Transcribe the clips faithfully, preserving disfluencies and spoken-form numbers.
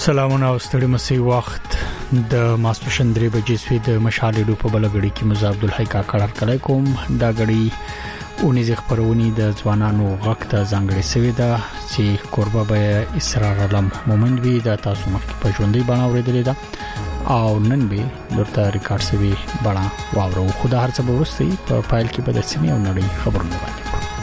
سلامونه او ستړي مسي وخت د ماسپښین درې بجې سوي د مشال ډو په بلګړی کې مزه عبد الحی کا کړه کړای کوم دا غړي اونې خبرونی د ځوانانو غږ ته ځانګړي سوي دا چې قربا به اسرار علم مومند وی د تاسو مخکې په ژوندۍ باندې اوریدلې ده او نن به درته ریکارډ سوي باندې واورو خو دا هر څه ورستي په فایل کې به د سیمې او نړۍ خبرونه وایي.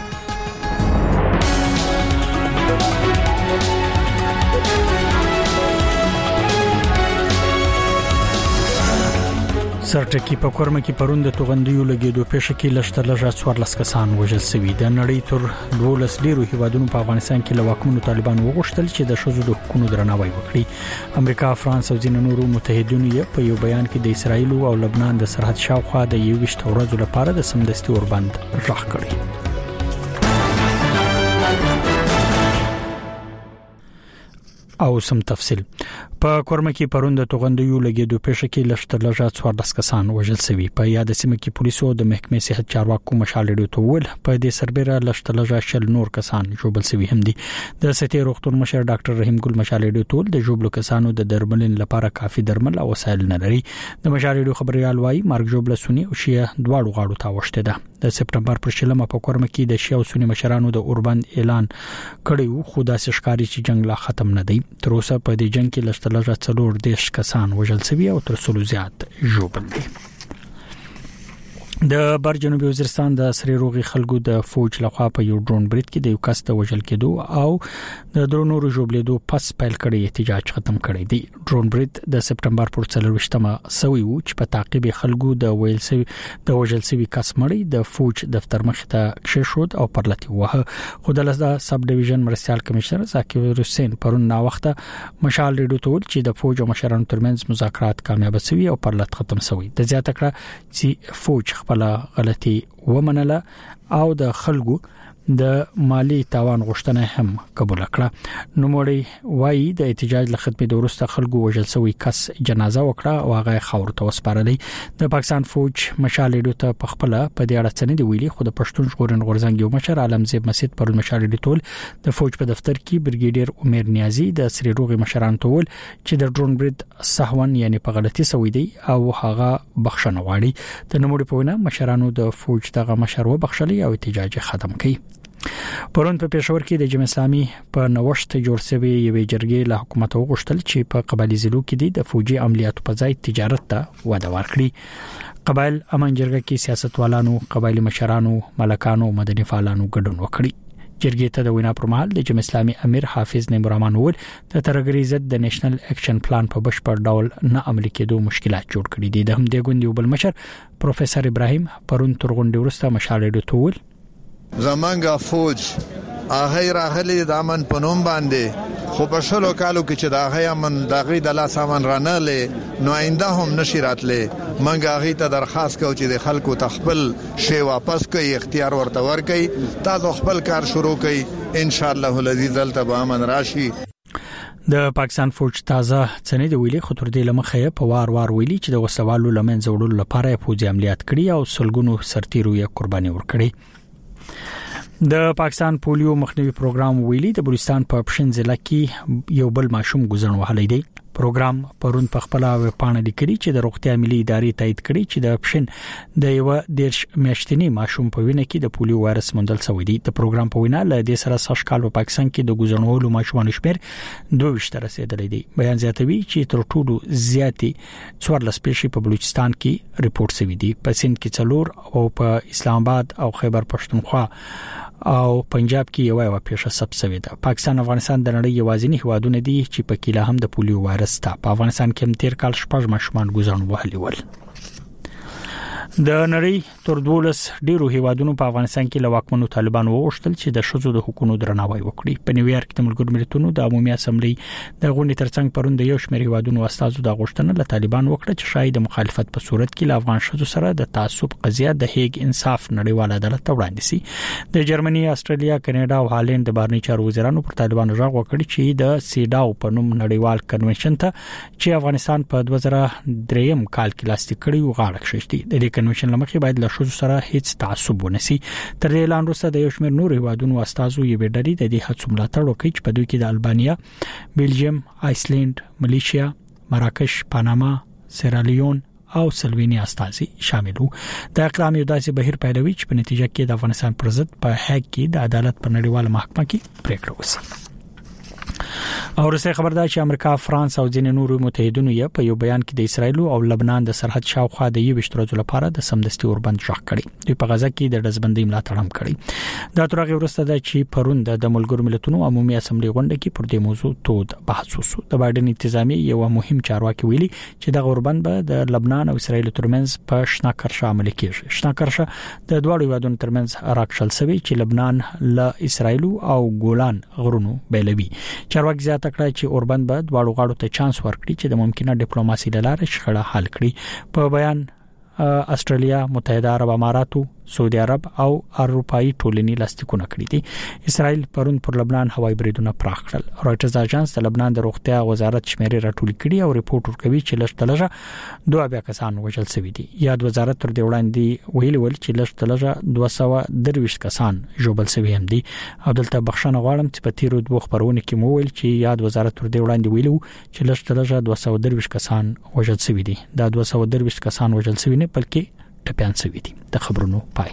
سرټکی په کورمه کې پروند توغندیو لګیدو پېښه کې لشتر لږه څوارلس کسان وژل شوي د نړۍ تر دولس ډیرو هیوادونو په افغانستان کې لواکمنو طالبان وغوښتل چې د شذو د حقوقو درناوی وکړي. امریکا، فرانس او ځینې نورو متحدینو یې په یو بیان کې د اسرایل او لبنان د سرحد شاوخوا د یو ویشت ورځو لپاره د سمدستي اوربند راخ کړی. او سم تفصيل په کورمه کې پروند توغندیو لګیدو پېښه کې لشتر لږه څوارلس کسان وژل شوي. په یاد سیمه کې پولیسو د محکمې صحت چارواکو مشالډو تول په دې سربېره لشتر لږه شل نور کسان جوړل شوي هم دي. د سټي روغتون مشر ډاکټر رحیم ګل مشالډو تول د جوړل کسانو د درملن لپاره کافي درمل او وسایل نه لري. د مشالډو خبريال وايي مارک جوړل سونی او شیعه دواړو غاړو ته وشته ده. د سپټمبر پر شلمه په کورمه کې د شیعه او سونی مشرانو د اوربند اعلان کړی خو د سشکاري چې جنگ لا ختم نه دی. تر اوسه په دې جنگ کې لشتر لږه څلور دیش کسان وژل شوي او تر څلو زیات ژوبل دي. د بر جنوبي وزیرستان د سری روغي خلکو د فوج لخوا په یو ډرون برید کې د یو کس د وژل کېدو او د درونو ژوبلیدو پس پیل کړی احتجاج ختم کړی دی. ډرون برید د سپټمبر پر څلرويشتمه سوي وو چې په تعقیب خلکو د ویل سوي د وژل سوي کس مړی د فوج دفتر مخ ته کښې شو او پرلتی وه. خو د لزدا سب ډیویژن مرستيال کمشنر ذاکر حسین پرون نا وخته مشال ریډو ټول چې د فوج او مشرانو ترمنځ مذاکرات کامیاب شوي او پرلت ختم شوي. د زیاته کړه چې فوج خپل غلطي ومنله او د خلکو د مالی تاوان غوښتنه هم قبول کړه. نو مړی وایي د احتجاج له خدمت د ورسته خلکو وژل شوی کس جنازه وکړه او هغه خاور ته وسپارلې. د پاکستان فوج مشالډو ته په خپل په دې اړه څنګه دی ویلي خو د پښتون ژغورن غورځنګ یو مشر عالمزیب مسجد پر مشالډو ټول د فوج په دفتر کې بریګیډیر عمر نیازی د سری روغي مشران ټول چې د ډرون برید سهون یعنی په غلطي سوي دی او هغه بخښنه غواړي. د نوموړي په وینا مشرانو د فوج دغه مشر و بخښلي او احتجاج ختم کړي. پرون په پېښور کې د جمهوریت اسلامي په نوښت جوړ شوی یوې جرګې له حکومت وغوښتل چې په قبایلی ضلعو کې د فوجي عملیاتو په ځای تجارت ته وده ورکړي. قبایل امن جرګه کې سیاستوالانو، قبایلی مشرانو، ملکانو او مدني فعالانو ګډون وکړي. جرګې ته د وینا پر مهال د جمهوریت اسلامي امیر حافظ نعیم الرحمن ول د ترګری ضد د نېشنل اکشن پلان په بشپړ ډول نه عملي کېدو مشکلات جوړ کړي دي. د هم د ګوند یو بل مشر پروفیسور ابراهیم پرون ترغونډي ورسته مشالډو تول زمانګه فوج هغه راغلي د امن پنوم باندې خو په شلو کالو کې چې د هغه امن دغه د لاس امن رانه نو آینده هم نشي راتله. منګه هغه ته درخواست کوم چې د خلکو تخپل شی واپس کوي، اختیار ورته ورکړي، تاسو خپل کار شروع کړئ، ان شاء الله العزیز دلته به امن راشي. د پاکستان فوج تازه څنګه دی ویلي خو تر دې لمخه په وار وار ویلي چې د وسوالو لمن زوړل لپاره فوجي عملیات کړي او سلګونو سرتیرو یې قرباني ورکړي. د پاکستان پولیو مخنیوي پروګرام ویلي د بلوچستان په پښین ضلع کې یو بل ماشوم ګزن وهلی دی. پروګرام پرون په خپل وپاڼه لیکلي چې د روغتیا ملي ادارې تایید کړي چې د پښین د یو دیرش میاشتنی ماشوم په وینه کې د پولیو وایرس موندل شوی دی. د پروګرام په وینا له دې سره سږ کال په پاکستان کې د ګزنولو ماشومانو شمیر دوه ویشت رسیدلی دی. بیان زیاتوي چې تر ټولو زیاتې څوارلس پیښې په بلوچستان کې ریپورت شوي دي. په سند کې څلور او په اسلام آباد او خیبر پښتونخوا او پنجاب کې یو یو پیښه ثبت شوې ده. پاکستان او افغانستان د نړۍ یوازینی هیوادونه دي چې په کې لا هم د پولیو وایرس ته. په افغانستان کې هم تیر کال شپږ ماشومان ګزن وهلي ول. د نړۍ تر دولس ډیرو هیوادونو په افغانستان کې لواکمنو طالبان وغوښتل چې د شذو د حقوقو درناوی وکړي. په نیویارک کې د ملګرو ملتونو د عمومي اسمبلی د غونډې ترڅنګ پرون د یو شمېر هیوادونو استازو د غوښتنه له طالبان وکړه چې شاید د مخالفت په صورت کې له افغان شذو سره د تعصب قضیه د هیګ انصاف نړیوال عدالت ته وړاندې شي. د جرمني، استرالیا، کاناډا او هالند د بهرنی چارو وزیرانو پر طالبانو راغ وکړي چې د سیډاو په نوم نړیوال کنونشن ته چې افغانستان په دوه زره درې کال کې لاسلیک کړی و غاړه کښېږدي. د دې کنوانشن لمخې باید له شوزو سره هیڅ تعصب ونسی. تر دې اعلان وروسته د یو شمېر نور هیوادونو استازو یې ویډري د دې هڅو ملاتړ وکړي چې په دوی کې د البانیا، بیلجیم، آیسلند، ملیشیا، مراکش، پاناما، سیرالیون او سلوینی استازي شامل وو. د اقدام یو داسې بهیر پیلوي چې په نتیجه کې د افغانستان پر ضد په هغ کې د عدالت په نړیواله محکمه کې پریکړه وشي. او رسې خبردار چې امریکا، فرانس او ځینې نورو متحدینو یې په یو بیان کې د اسرایل او لبنان د سرحد شاوخوا د یو وشترو لپاره د سمدستي اوربند ژغ کړي. دوی په غزا کې د دزبندۍ ملاتړ هم کړی. دا ترغه ورسته ده چې پروند د ملګرو ملتونو عمومي اسمبلی غونډه کې پر دې موضوع تود بحث وشو. د بایدن انتظامی یو مهم چارواکي ویلي چې د اوربند به د لبنان او اسرایل ترمنځ په شناکرشه عمل کیږي. شناکرشه د دوه هیوادونو ترمنځ راکشل شوی چې لبنان له اسرایل او ګولان غرونو بیلوي. چارواکي زیاته کړه چې اوربند به دواړو غاړو ته چانس ورکړي چې د ممکنه ډیپلوماسي لاره شخړه حل کړي. په بیان استرالیا، متحده عرب اماراتو، سعودي عرب او اروپאי ټولنې لاستیکونه کړې دي. اسرائیل پرون پر لبنان هوایي بریدونه پراخ کړل. رويټرز اژانس د لبنان د روغتیا وزارت شمیرې راټول کړي او ریپورت ورکوي چې لږ دوه بیا کسان وژل شوي دي. یاد وزارت تر دې وړاندې ویلي ول چې لږ دوه سوه درویشت کسان ژوبل شوي هم دي. او دلته بخښنه غواړم چې په تیرو دوه خبرونه کې مو ویل چې یاد وزارت تر دې وړاندې ویلو چې لږ دوه سوه درویشت کسان وژل شوي دي. دا دوه سوه درویشت کسان وژل شوي نه بلکې ټپيان شوي دي. د خبرونو پای.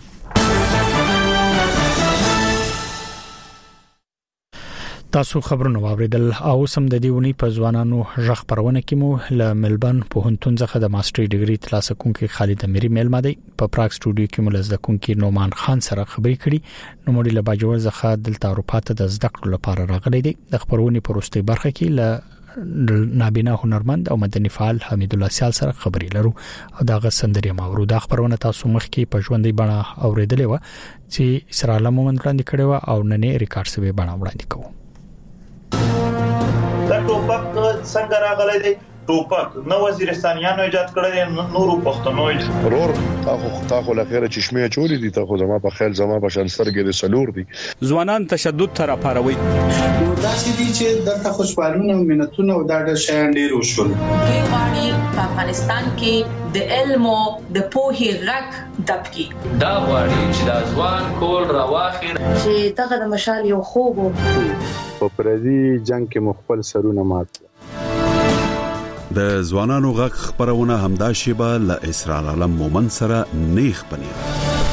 تاسو خبرونه واوریدل او سم د دیونی په ځوانانو ژغ پرونه کې مو له ملبن په هنتون څخه د ماستری ډیګري ترلاسه کوونکی خالد اميري میلمه دی. په پراګ سټوډیو کې ملزده کوونکی نومان خان سره خبرې کړي. نو موري له باجوړ څخه دلته اروپا ته د زده کړو لپاره راغلی دی. د خبرونې پروستي برخه کې له نابینا هنرمند او مدني فعال حمید الله سیال سره خبرې لرو او داغه سندري ماورو. دا خبرونه تاسو مخ کې په ژوندۍ بڼه اوریدلې و چې اسراله مومن وړاندې کړي و او نن ریکارډ سوي بڼه وړاندې کوو. دا ټوپک څنګه راغلی دی؟ ټوپک نو وزیرستانیانو ایجاد کړی، نورو پښتنو ضرور تاسو تاسو لخيره چشمه چوری دي. تاسو زما په خیال زما په شان سرګې د سلور دي. ځوانان تشدد تر پاروي دا چې دي چې دغه خوشبالونه او منتونه او دا د شیان ډیر وشول. کې غواړي په افغانستان کې د علم او د پوهې غږ دبکي. دا غواړي چې د ځوان کول راواخیر چې دغه د مشال یو خوب په پردي جنگ کې مخبل سرونه مات. د ځوانانو غږ خبرونه همدا شیبه له اسرار علم مومن سره نیخ پنیر.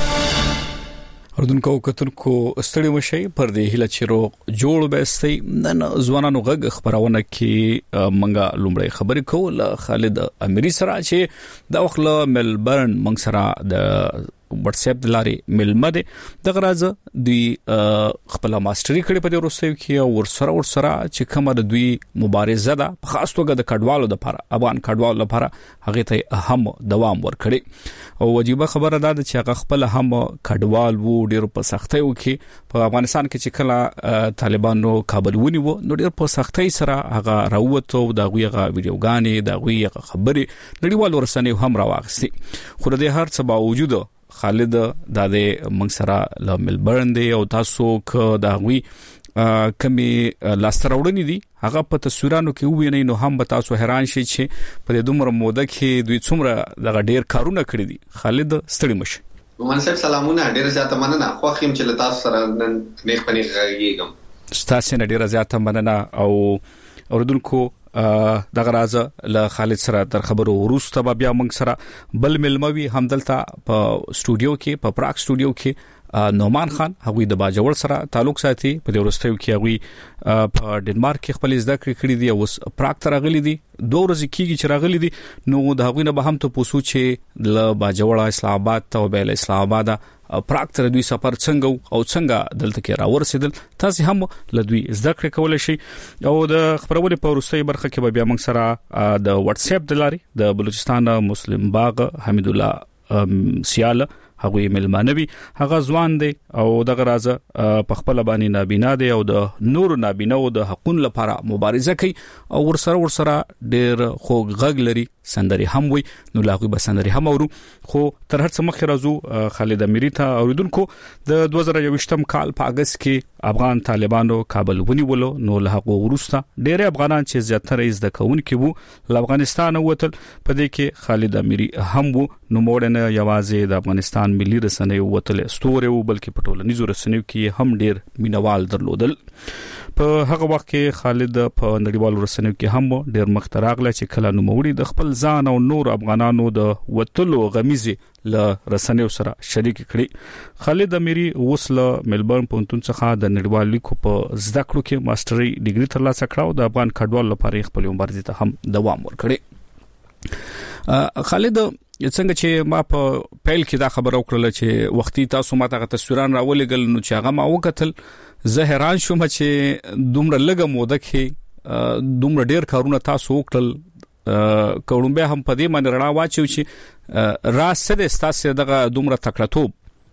اردن کو کتونکو ستړي مشي پر دې هله چیرو جوړ بهستي نن ځوانانو غږ خبرونه کې منګه لومړی خبرې کول خالد اميري سره چې د وخت له ملبرن منګ سره د واتس اپ د لارې ملمه ده. د غراز دوی خپل ماستری کړي په روسیې کې او ورسره ورسره چې کومه د دوی مبارزه ده په خاص توګه د کډوالو لپاره افغان کډوالو لپاره هغه ته هم دوام ورکړي. او واجبہ خبره ده چې هغه خپل هم کډوال وو ډیر په سختۍ وکي. په افغانستان کې چې کله طالبانو کابل ونیو نو ډیر په سختۍ سره هغه راووتو د غویغه ویډیوګانې د غویغه خبري نړیوال ورسنې هم راوغستي. خو د هر څه باوجود خالد د دې منګسرا له ملبرن دی او تاسو ک د غوي کمی لاستراوړنی دي هغه په تصویرانو کې ویني نو هم به تاسو حیران شئ چې په دې دومره موده کې دوی څومره د ډیر کارونه کړی دي. خالد ستړي مشه. منصب سلامونه، ډیر زیاته مننه. خو خیم چې تاسو سره نن نیک پنی غږیږم. تاسو نه ډیر زیاته مننه او اوردونکو دغه راز له خالد سره تر خبرو وروسته بیا موږ سره بل ملموي همدلته په سټوډیو کې په پراګ سټوډیو کې نومان خان هغوی د باجوړ سره تعلق ساتي. په دې ورستیو کې هغوی په ډنمارک کې خپل زده کړې کړې دي او پراګ ته راغلي دي. دوه ورځې کېږي چې راغلي دي. نو د هغوی نه به هم ته پوسو چې له باجوړ اسلام آباد ته او بل اسلام آباد پراګ ته دوی سفر څنګه او څنګه دلته کې راورسېدل. تاسو هم له دوی زده کړې کولای شئ. او د خبرونه په ورستۍ برخه کې بیا موږ سره د واتس اپ د لارې د بلوچستان مسلم باغ حمید الله سیال هغه ملمانوي هغه ځوان دی او دغه راځه په خپل باندې نابینا دی او د نور نابینا او د حقوقو لپاره مبارزه کوي او ورسره ورسره ډېر خوږ غږ لري سندري هم وي نو لاغوي به سندري هم اورو خو تر هر څه مخه راځو خالد اميري ته اوریدونکو د دوه زره یوویشتم کال په اگست کې افغان طالبانو کابل ونیولو نو له هغه وروسته ډېر افغانان چې زیاتره یې د کون کې وو له افغانستان ووتل په دې کې خالد اميري هم وو نو موډنه یوازې د افغانستان ملي رسنیو وتل ستوري وو بلکې په ټولنیزو رسنیو کې هم ډېر مینوال درلودل په هغه وخت کې خالد په نړیوالو رسنیو کې هم ډېر مختراغله چې کله نو موړي د خپل ځان او نور افغانانو د وتلو غمیزي ل رسنیو سره شریک کړي خالد اميري وسله ملبورن پونتون څخه د نړیوال لیکو په زده کړو کې ماستري ډیګري ترلاسه کړه او د افغان کډوال لپاره خپل مبارزه ته هم دوام ورکړي خالد څنګه چې ما په پیل کې دا خبر وکړه چې وختي تاسو ماته تصویران راولېګل نو چې هغه ما وکتل زه حیران شوم چې دومره لږه موده کې دومره ډېر کارونه تاسو وکړل کوم به هم په دې باندې رڼا واچو چې راز څه د ستاسو دغه دومره تکړهتوب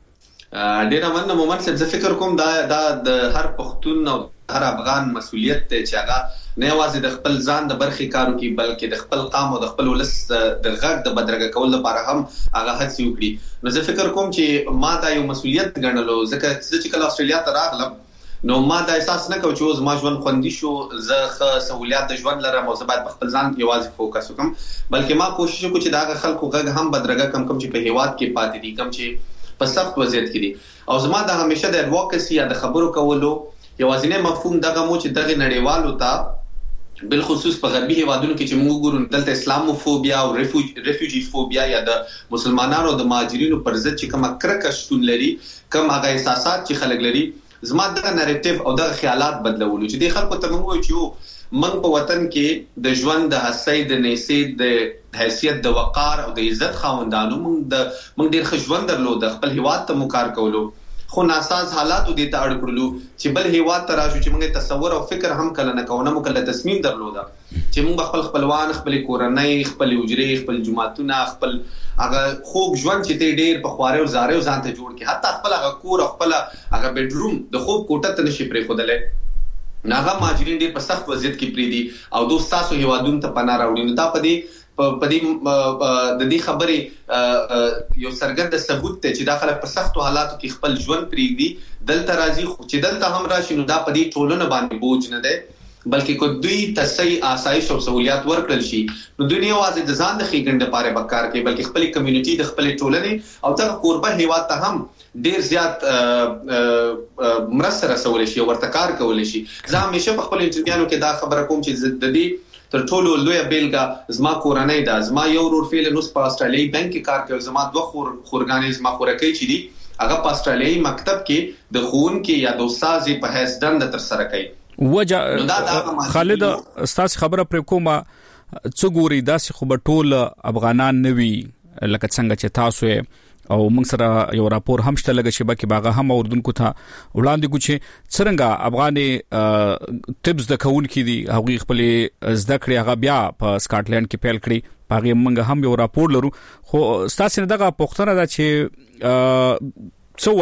ډېر مننه مومن صاحب زه فکر کوم دا د هر پښتون او هر افغان مسؤلیت ته چې هغه نه یوازې د خپل ځان د برخې کارو کې بلکې د خپل قام او د خپل ولس د غږ د بدرګه کول لپاره هم هغه هڅه وکړي نو زه فکر کوم چې ما دا یو مسؤلیت ګڼلو ځکه چې کله استرالیا ته راغلم نو ما دا احساس نه کوم چې زما ژوند خوندي شو زه ښه سہولیات د ژوند لرم او زه باید خپل ځان یوازې فوکس وکم بلکې ما کوشش وکړ چې دا خلکو غږ هم بدرګه کم کم چې په هیواد کې پاتې دي کم چې په سخت وضعیت کې دي او زما د همیشه د ایڈوکیسي یا د خبرو کولو یوازینی مفهوم دغه مو چې دغه نړیوالو ته بالخصوص په غربي هیوادونو کې چې موږ ګورو دلته اسلاموفوبیا او ریفیوجی فوبیا یا د مسلمانانو او د مهاجرینو پر ضد چې کومه کرکه شتون لري کوم هغه احساسات چې خلک لري زما دغه نریټیو او دغه خیالات بدلولو چې د خلکو ته موږ چې موږ په وطن کې د ژوند د حسۍ د نېسې د حیثیت د وقار او د عزت خاوندانو موږ د موږ ډېر ښه ژوند درلود خپل هیواد ته مو کار کولو خو ناساز حالاتو دې ته اړ کړلو چې بل هیواد ته راشو چې موږ تصور او فکر هم کله نه کوو نه موږ کله تصمیم درلوده چې موږ خپل خپلوان خپل کورنۍ خپل وجري خپل جماعتونه خپل هغه خوب ژوند چې ته ډېر په خواره او زاره او ځان ته جوړ کی حتی خپل هغه کور خپل هغه بیډروم د خوب کوټه ته نشي پرې خودلې ناغه ماجرین ډېر په سخت وضعیت کې پری دي او دوستاسو هیوادونو ته پناه راوړي نو دا پدې په دې د دې خبرې یو سرګند ثبوت ته چې داخله په سختو حالاتو کې خپل ژوند پریږدي دلته راځي چې دلته هم راشي نو دا په دې ټولنه باندې بوج نه ده بلکې کو دوی تسهیل آسایش او سہولیات ورکړل شي نو دوی نه یوازې د ځان د خېګنډ لپاره وکړ کوي بلکې خپل کمیونټي د خپل ټولنې او د قربه هیواد ته هم ډیر زیات مرسته رسول شي او ورته کار کول شي زه همیشه په خپل انټرویوانو کې دا خبره کوم چې د دې تر ټولو لوی بیلګه زما کورنۍ ده زما یو ورور فعلا نو په استرالیایي بانک کې کار کوي زما دوه خور خورګانې زما خورکۍ چې دي هغه په استرالیایي مکتب کې د خون کې یا د استاد په حیث دند تر سره کوي وجه خالد استاد خبره پر کومه څو ګوري داسې خو به ټول افغانان نوي لکه څنګه چې تاسو او موږ سره یو راپور هم شته لګه چې باکي باغه هم اردوونکو ته وړاندې کو چې څنګه افغاني ټیپس د کون کې دي هغه خپل زده کړې هغه بیا په سکاټلند کې پیل کړی باغه موږ هم یو راپور لرو خو تاسو نه دغه پوښتنه ده چې څو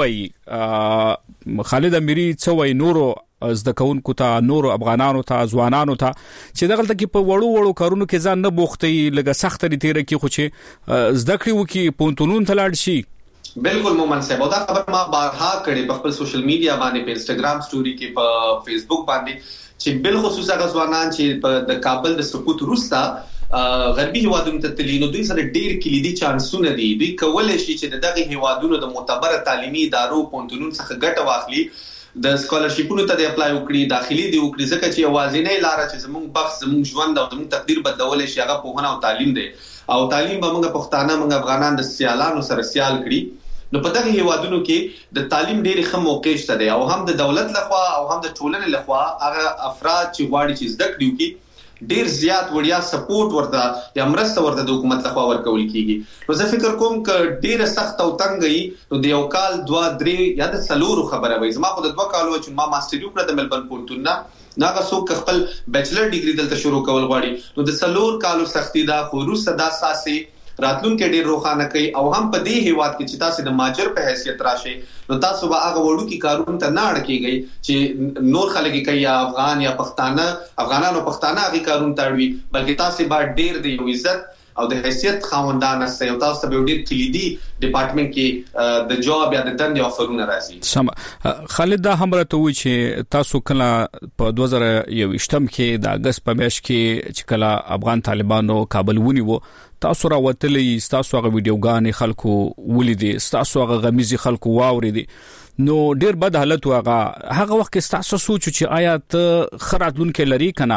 وای خالد اميري څو وای نورو زده کوونکو ته نور افغانانو ته ځوانانو ته چې دغه تل کې په وړو وړو کارونو کې ځان نه بوختي لګه سخت لري تیر کې خو چې زده کړی وکي پونتونون ته لاړ شي بالکل مومن صاحب دا خبر ما بارها کړي په خپل سوشل میډیا باندې په انستګرام سټوري کې په فیسبوک باندې چې بل خصوص هغه ځوانان چې په د کابل د سقوط وروسته غربي هیوادونو ته تللی نو دوی سره ډیر کلیدي چانسونه دي دوی کولای شي چې دغه هیوادونو د معتبره تعلیمي ادارو پونتونون څخه ګټه واخلي د سکالرشیپونو ته د اپلای وکړي داخلي دی وکړي ځکه چې اوازینې لار چې زموږ بخت زموږ ژوند او زموږ تقدیر بدلول شي هغه په هنه او تعلیم دی او تعلیم به موږ پښتانه موږ افغانان د سیالانو سره سیال کړي نو په دغه هیوادونو کې د تعلیم ډېری ښه موقع شته دی او هم د دولت لخوا او هم د ټولنې لخوا هغه افراد چې غواړي چې زده کړي وکړي ډیر زیات وړیا سپورټ ورته یا مرسته ورته د حکومت لخوا ورکول کیږي نو زه فکر کوم ک ډیر سخت او تنګي نو د یو کال دوا درې یا د سلورو خبره وای زما خو د دوه کالو چې ما ماستر وکړه د ملبورن پونتون نه ناغه څوک خپل بیچلر ډیګري دلته شروع کول غواړي نو د سلور کالو سختي دا خو روسه د اساسي راتلونکو ډیر روښانه کوي او هم په دې هیواد کې چې تاسو د ماجر په حیثیت راشي نو تاسو به هغه وړو کې کارونه ته نه اړ کیږي چې نور خلک کوي یا افغان یا پښتانه افغانانو پښتانه هغه کارونه ته اړوي بلکې تاسو به ډیر د یو عزت او د حیثیت خاوندان سره یو تاسو ته ډیر کلیدي ډپارټمنټ کې د جاب یا د دندې افرونه راځي. سم خالد دا هم راته وی چې تاسو کله په دوه زره یوویشتم کې د اگست په میاشت کې چې کله افغان طالبانو کابل ونیو تاسو را وتلې تاسو هغه ویډیوګانې خلکو ولیدي تاسو هغه غمیزي خلکو واوریدي نو ډیر بد حالت واغه هغه وخت کې تاسو سوچ چې آیا ته خراتلونکو لري کنه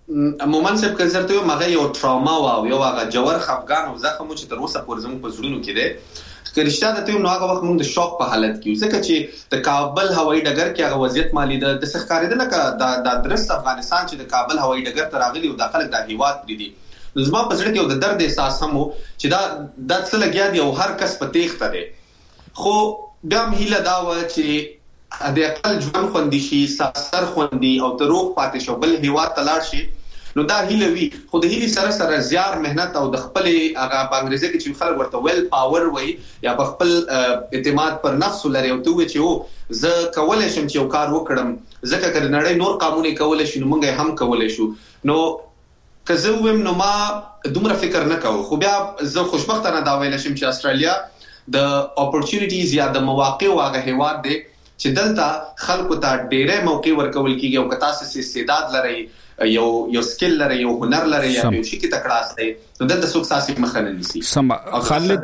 مومن صاحب کزرته یو مغه یو ټراما او یو هغه جوړ خفقان او زخم چې تر اوسه پورې زموږ په زړونو کې ده که رښتیا ده ته نو هغه وخت موږ د شوک په حالت کې ځکه چې د کابل هوایي ډګر کې هغه وضعیت مالی ده د ښکارېدل لکه د درست افغانستان چې د کابل هوایي ډګر ته راغلي او د خلک د هیواد دي زما په ځړ کې یو د درد احساس هم چې دا د څه لګیا دی او هر کس په تېښته دی خو بیا هم هیله دا و چې د خپل ژوند خوندي شي سر خوندي او ته روغ پاتې شو بل هیواد ته لاړ شي نو دا هیله وی خو د هیله سره سره زیار مهنت او د خپل هغه په انګریزي کې چې خلک ورته ویل پاور وای یا په خپل اعتماد پر نفس لري او ته چې او زه کولای شم چې یو کار وکړم ځکه چې نړۍ نور قانوني کولای شي نو موږ هم کولای شو نو که زه ویم نو ما دومره فکر نه کوم خو بیا زه خوشبختانه دا ویل شم چې استرالیا د اپورتونټیز یا د مواقع واغه هیواد دی چې دلته خلکو ته ډېرې موقع ورکول کیږي او که تاسو سي استعداد لرئ یو یو سکل لري یو هنر لري یا یو شي کې تکړه استئ نو دلته څوک ساسي مخنه نيسي سم خالد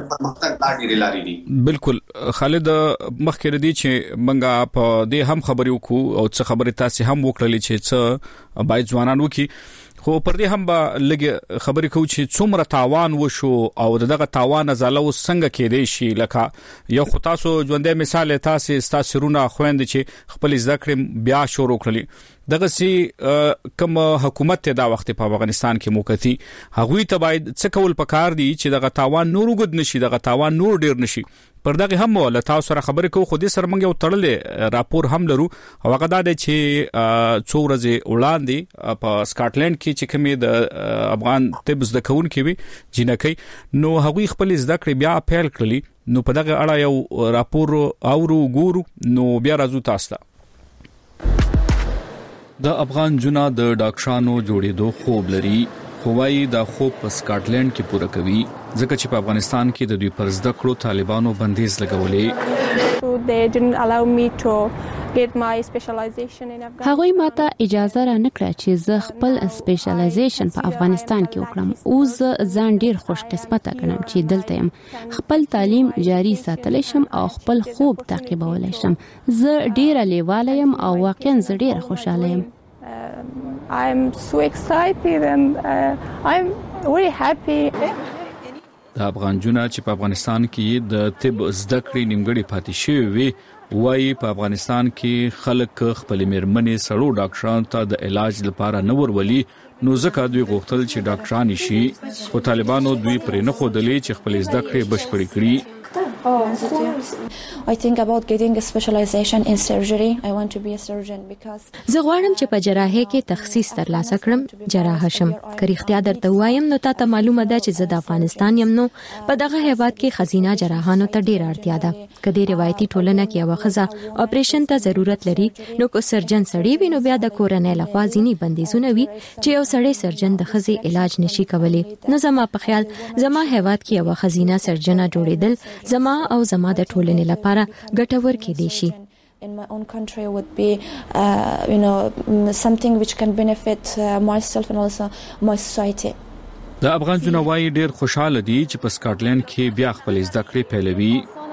بالکل بالکل خالد مخکې ردی چې منګه په دې هم خبرې وکړو او څه خبرې تاسو هم وکړلې چې څه باید ځوانان وکي خو پر دې هم به لګ خبرې کوو چې څومره تاوان وشو او دغه تاوان ازاله وسنګ کې دی شي لکه یو خو تاسو ژوندې مثال تاسو تاسو رونه خويند چې خپل ذکر بیا شروع کړلی دغه سي کوم حکومت ته دا وخت په افغانستان کې موقتی هغوی ته باید څه کول پکار دي چې دغه تاوان نور وګد نشي دغه تاوان نور ډیر نشي پر دغه هم ول تاسو سره خبرې کوو خو دې سره موږ یو تړلې راپور هم لرو او هغه دا دی چې څو ورځې وړاندې په سکاټلند کې چې کومې د افغان طب زده کوونکي وي جنکې نو هغوی خپل زده کړې بیا پیل کړلی نو په دغه اړه یو راپور اورو ګورو نو بیا راځو تاسو ته د افغان جنا د ډاکټرانو جوړېدو خوب لري خوای دا خوب په سکاټلند کې پوره کوي ځکه چې په افغانستان کې د دوی پر زده کړو طالبانو بندیز لګولې they didn't allow me to get my specialization in Afghanistan. هغوی ماته اجازه را نکړه چې زه خپل سپیشلایزیشن په افغانستان کې وکړم او زه ځان ډیر خوش قسمته ګڼم چې دلته يم خپل تعلیم جاری ساتلی شم او خپل خوب تعقیبولی شم زه ډیر لیواله یم او واقعا زه ډیر خوشاله یم I'm so excited and uh, I'm very happy. د افغان جنا چې په افغانستان کې د طب زده کړې نیمګړې پاتې شوی وي وایي په افغانستان کې خلک خپل میرمنې سړو ډاکټرانو ته د علاج لپاره نه ورولي نو ځکه دوی غوښتل چې ډاکټران شي خو طالبانو دوی پرې نه ښودلې چې خپل زده کړې بشپړې کړي I think about getting a specialization in surgery. I want to be a surgeon because زه غواړم چې په جراحۍ کې تخصص ترلاسه کړم جراح شم که رښتیا درته وایم نو تاسو معلومه ده چې زه د افغانستان یم نو په دغه هیواد کې خزینه جراحانو ته ډیر اړتیا ده کله روایتي ټولنه کې یو خزه اپریشن ته ضرورت لري نو کو سرجن سړی وي نو بیا د کورنۍ لخوا ځینی بندیزونه وي چې یو سړی سرجن د خزي علاج نشي کولی نو زما په خیال زما هیواد کې یو خزینه سرجنه جوړیدل زما او زما د ټولنې لپاره ګټور کېدی شي in my own country would be uh, you know something which can benefit uh, myself and also my society. د افغان جنوای ډیر خوشاله دي چې په سکاټلند کې بیا خپل زده کړې پیلوي.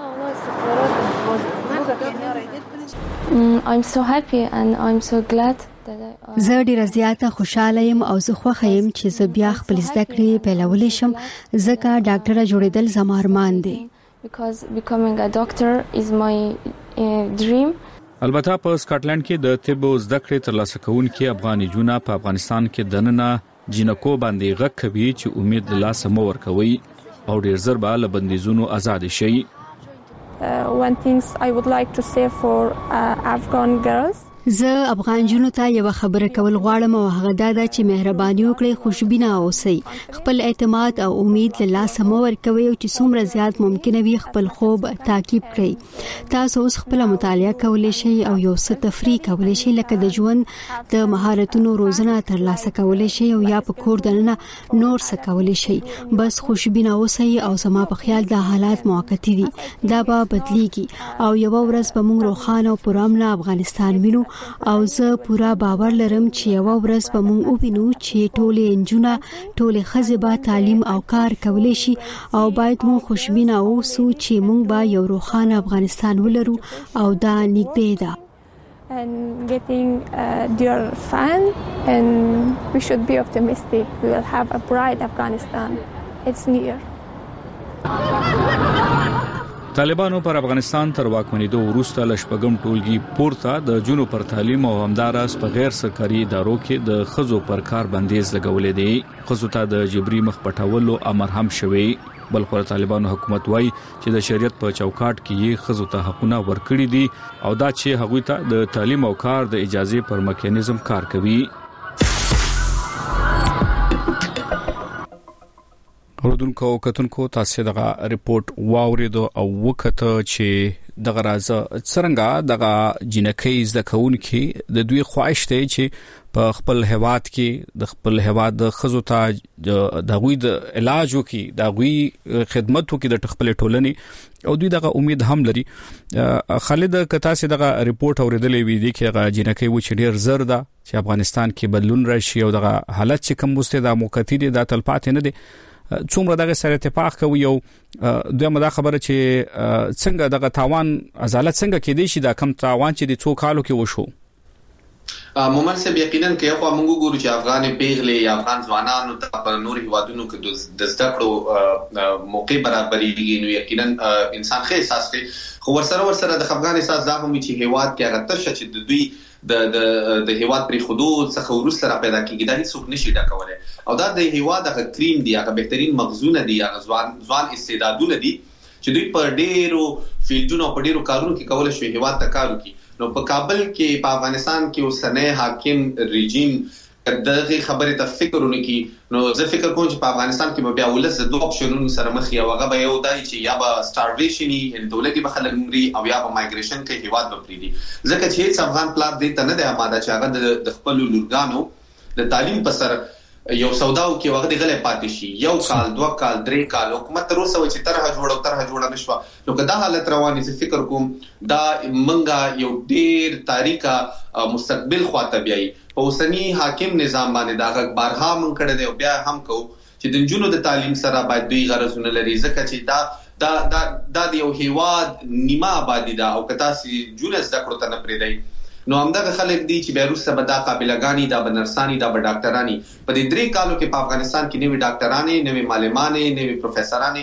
I'm so happy and I'm so glad زه ډیره زیاته خوشاله یم او زه خوښ یم چې زه بیا خپل زده کړې پیلولی شم ځکه ډاکټره جوړېدل زما ارمان دی because becoming a doctor is my uh, dream. البته په سکاټلند کې د طب زده کړې ترلاسه کوونکي افغاني جونا په افغانستان کې دننه جنکو باندې غږ کوي چې امید له لاسه مو ورکوي او ډیر زر به له بندیزونو آزاد شي. Uh, one things I would like to say for uh, Afghan girls زه افغان جنو ته یو خبره کول غواړم او هغه دا ده چې مهرباني وکړئ خوشبینه اوسئ خپل اعتماد او امید له لاسه مو ورکوي او چې څومره زیات ممکن وي خپل خوب تعقیب کړئ تاسو اوس خپل مطالعه کولای شئ او یو څه تفریح کولای شئ لکه د ژوند د مهارتونو روزنه ترلاسه کولای شئ او یا په کور دننه نور څه کولای شئ بس خوشبینه اوسئ او زما په خیال دا حالات موقتی دي دا به بدلیږي او یو ورځ به موږ روښانه او پرامن افغانستان وینو او زه پورا باور لرم چې یو ورځ به موږ ووینو چې ټولې انجونه ټولې ښځې به تعلیم او کار کولی شي او باید موږ خوشبینه اوسو چې موږ به یو روښانه افغانستان ولرو او دا نږدې ده and getting a dear fan and we should be optimistic we will have a bright Afghanistan it's near طالبانو پر افغانستان تر واکمنیدو وروسته لشپګم ټولګي پورته د جنو پر تعلیم او همدارس په غیر سرکاري ادارو کې د خزو پر کار بندیز لګولې دي خزو ته د جبري مخ پټولو امر هم شوی بلخو طالبانو حکومت وایي چې د شریعت په چوکاټ کې یې خزو ته حقونه ورکړي دي او دا چې هغوی ته د تعلیم او کار د اجازه پر میکانیزم کار کوي اوردونکو کتونکو تاسو دغه ریپورت واوریدو او وکړه چې دغه راز څنګه دغه جنکې زده کوونکې د دوی خواهش ته چې په خپل هواد کې د خپل هواد د خزو ته د غوي د علاج وکي د غوي خدمت وکي د خپل ټولنې او دوی دغه امید هم لري خالد کتا سي دغه ریپورت اوریدلې وی دي چې هغه جنکې و چې ډیر زر ده چې افغانستان کې بدلون راشي او دغه حالت چې کوم مستې د موقتی دي د تلپات نه دي څومره دغه سره اتفاق کوي یو دویمه دا خبره چې څنګه دغه تاوان عدالت څنګه کې دی چې دا کم تاوان چې د څو کالو کې وشو مومن سه یقینا کې خو موږ ګورو چې افغان پیغلې یا افغان ځوانانو ته په نور هیوادونو کې د زده کړو موقع برابرېږي نو یقینا انسان خې احساس کوي خو ورسره ورسره د افغان احساس دا هم چې هیواد کې هغه تشه چې د دوی د د د هیواد پر حدود څخه ورسره را پیدا کیږي دا هیڅ څوک نشي دا کولای او دا د هیواد هغه کریم دی هغه بهترین مخزونه دی هغه ځوان ځوان استعدادونه دي چې دوی په ډیرو فیلډونو په ډیرو کارونو کې کولای شي هیواد ته کار وکړي نو په کابل کې په افغانستان کې اوسنۍ حاکم رژیم دغه خبره ته فکر ونکي نو زه فکر کوم چې په افغانستان کې به بیا ولس د دوه اپشنونو سره مخ یا هغه به یو دای چې یا به سټارویشن ان دولتي به خلک مري او یا به مایګریشن کې هیواد به پریدي ځکه چې هیڅ افغان پلان دې ته نه دی آماده چې هغه د خپل لورګانو د تعلیم په سر یو سوداو کې وخت غلې پاتې شي یو کال دوه کال درې کال حکومت تر اوسه چې طرحه جوړو طرحه جوړه نشو نو که دا حالت رواني زه فکر کوم دا منګه یو ډیر تاریخه مستقبل خواته بیاي په اوسنی حاکم نظام باندې دا غبرها من کړه دی بیا هم کو چې د جنونو د تعلیم سره باید دوی غرضونه لري ځکه چې دا دا دا د یو هیواد نیمه آبادی دا او کتا سي جونس د کړو ته نه پریدي نو همدغه خلک دي چې بیا روسه به دا قابلګانی دا بنرسانی دا به ډاکټرانی په دې درې کالو کې په افغانستان کې نوې ډاکټرانی نوې معلمانې نوې پروفیسورانی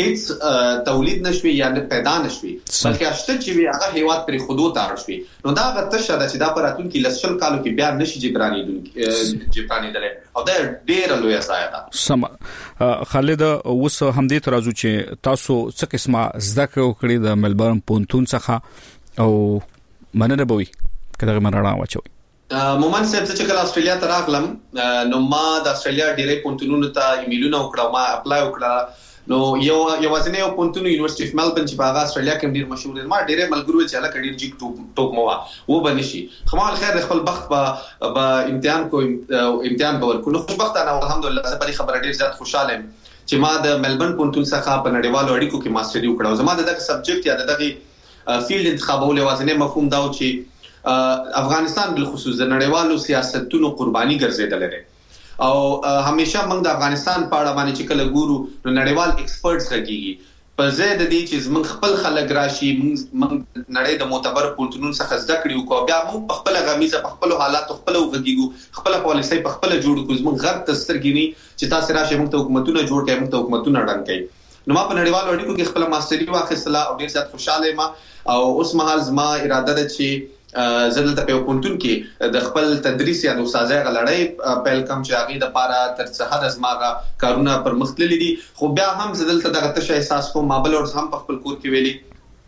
هیڅ تولید نشوي یا پیدا نشوي بلکې اشته چې هغه هیواد پر حدود تار شوي نو دا غته شاده چې دا پراتون کې لسل کالو کې بیا نشي جبرانی دي جبرانی دي او دا ډیر لوی ځای ده سم خالد اوس هم دې ترازو چې تاسو څه قسمه زده کړې د ملبورن پونتون څخه او مننه بوي کله مرانه واچوي مومن صاحب چې کله استرالیا ته راغلم نو ما د استرالیا ډیری پونتونونو ته ایمیلونه وکړم ما اپلای وکړه نو یو یو ځنه یو پونتون یونیورسيټي اف ملبورن چې په هغه استرالیا کې ډیر مشهور دی ما ډیره ملګرو چې الکه ډیر جیک ټوپ ټوپ مو و بنشي خمال خیر خپل بخت په امتحان کو امتحان باور کو نو خوشبخت انا الحمدلله زه په خبره ډیر زیات خوشاله یم چې ما د ملبورن پونتون څخه په نړیوالو اړیکو کې ماستري وکړه زما دغه سبجیکټ یا دغه فیلډ انتخابول وازنه مفهوم دا و چې افغانستان بل خصوص د نړیوالو سیاستونو قرباني ګرځیدل لري او همیشه موږ د افغانستان په اړه باندې چې کله ګورو نو نړیوال ایکسپرټس راګيږي په زید دي چې موږ خپل خلک راشي موږ نړۍ د معتبر پونتونو څخه زده کړو کو بیا موږ په خپل غمیزه په خپل حالات خپل وګړو خپل پالیسي په خپل جوړ کوو موږ غرب تسترګینی چې تاسو راشي موږ ته حکومتونه جوړ کړي موږ ته حکومتونه ډن کړي نو ما په نړیوالو اړیکو کې خپل ماستري واخیستله او ډیر زیات خوشاله ما او اوس مهال زما اراده ده چې زدل ته په پونتون کې د خپل تدریس یا د استادای غلړې پیل کم چې هغه د پاره تر څه حد ازماغه کارونه پر مختللي دي خو بیا هم زدل ته دغه تشه احساس کوم مابل او هم په خپل کور کې ویلي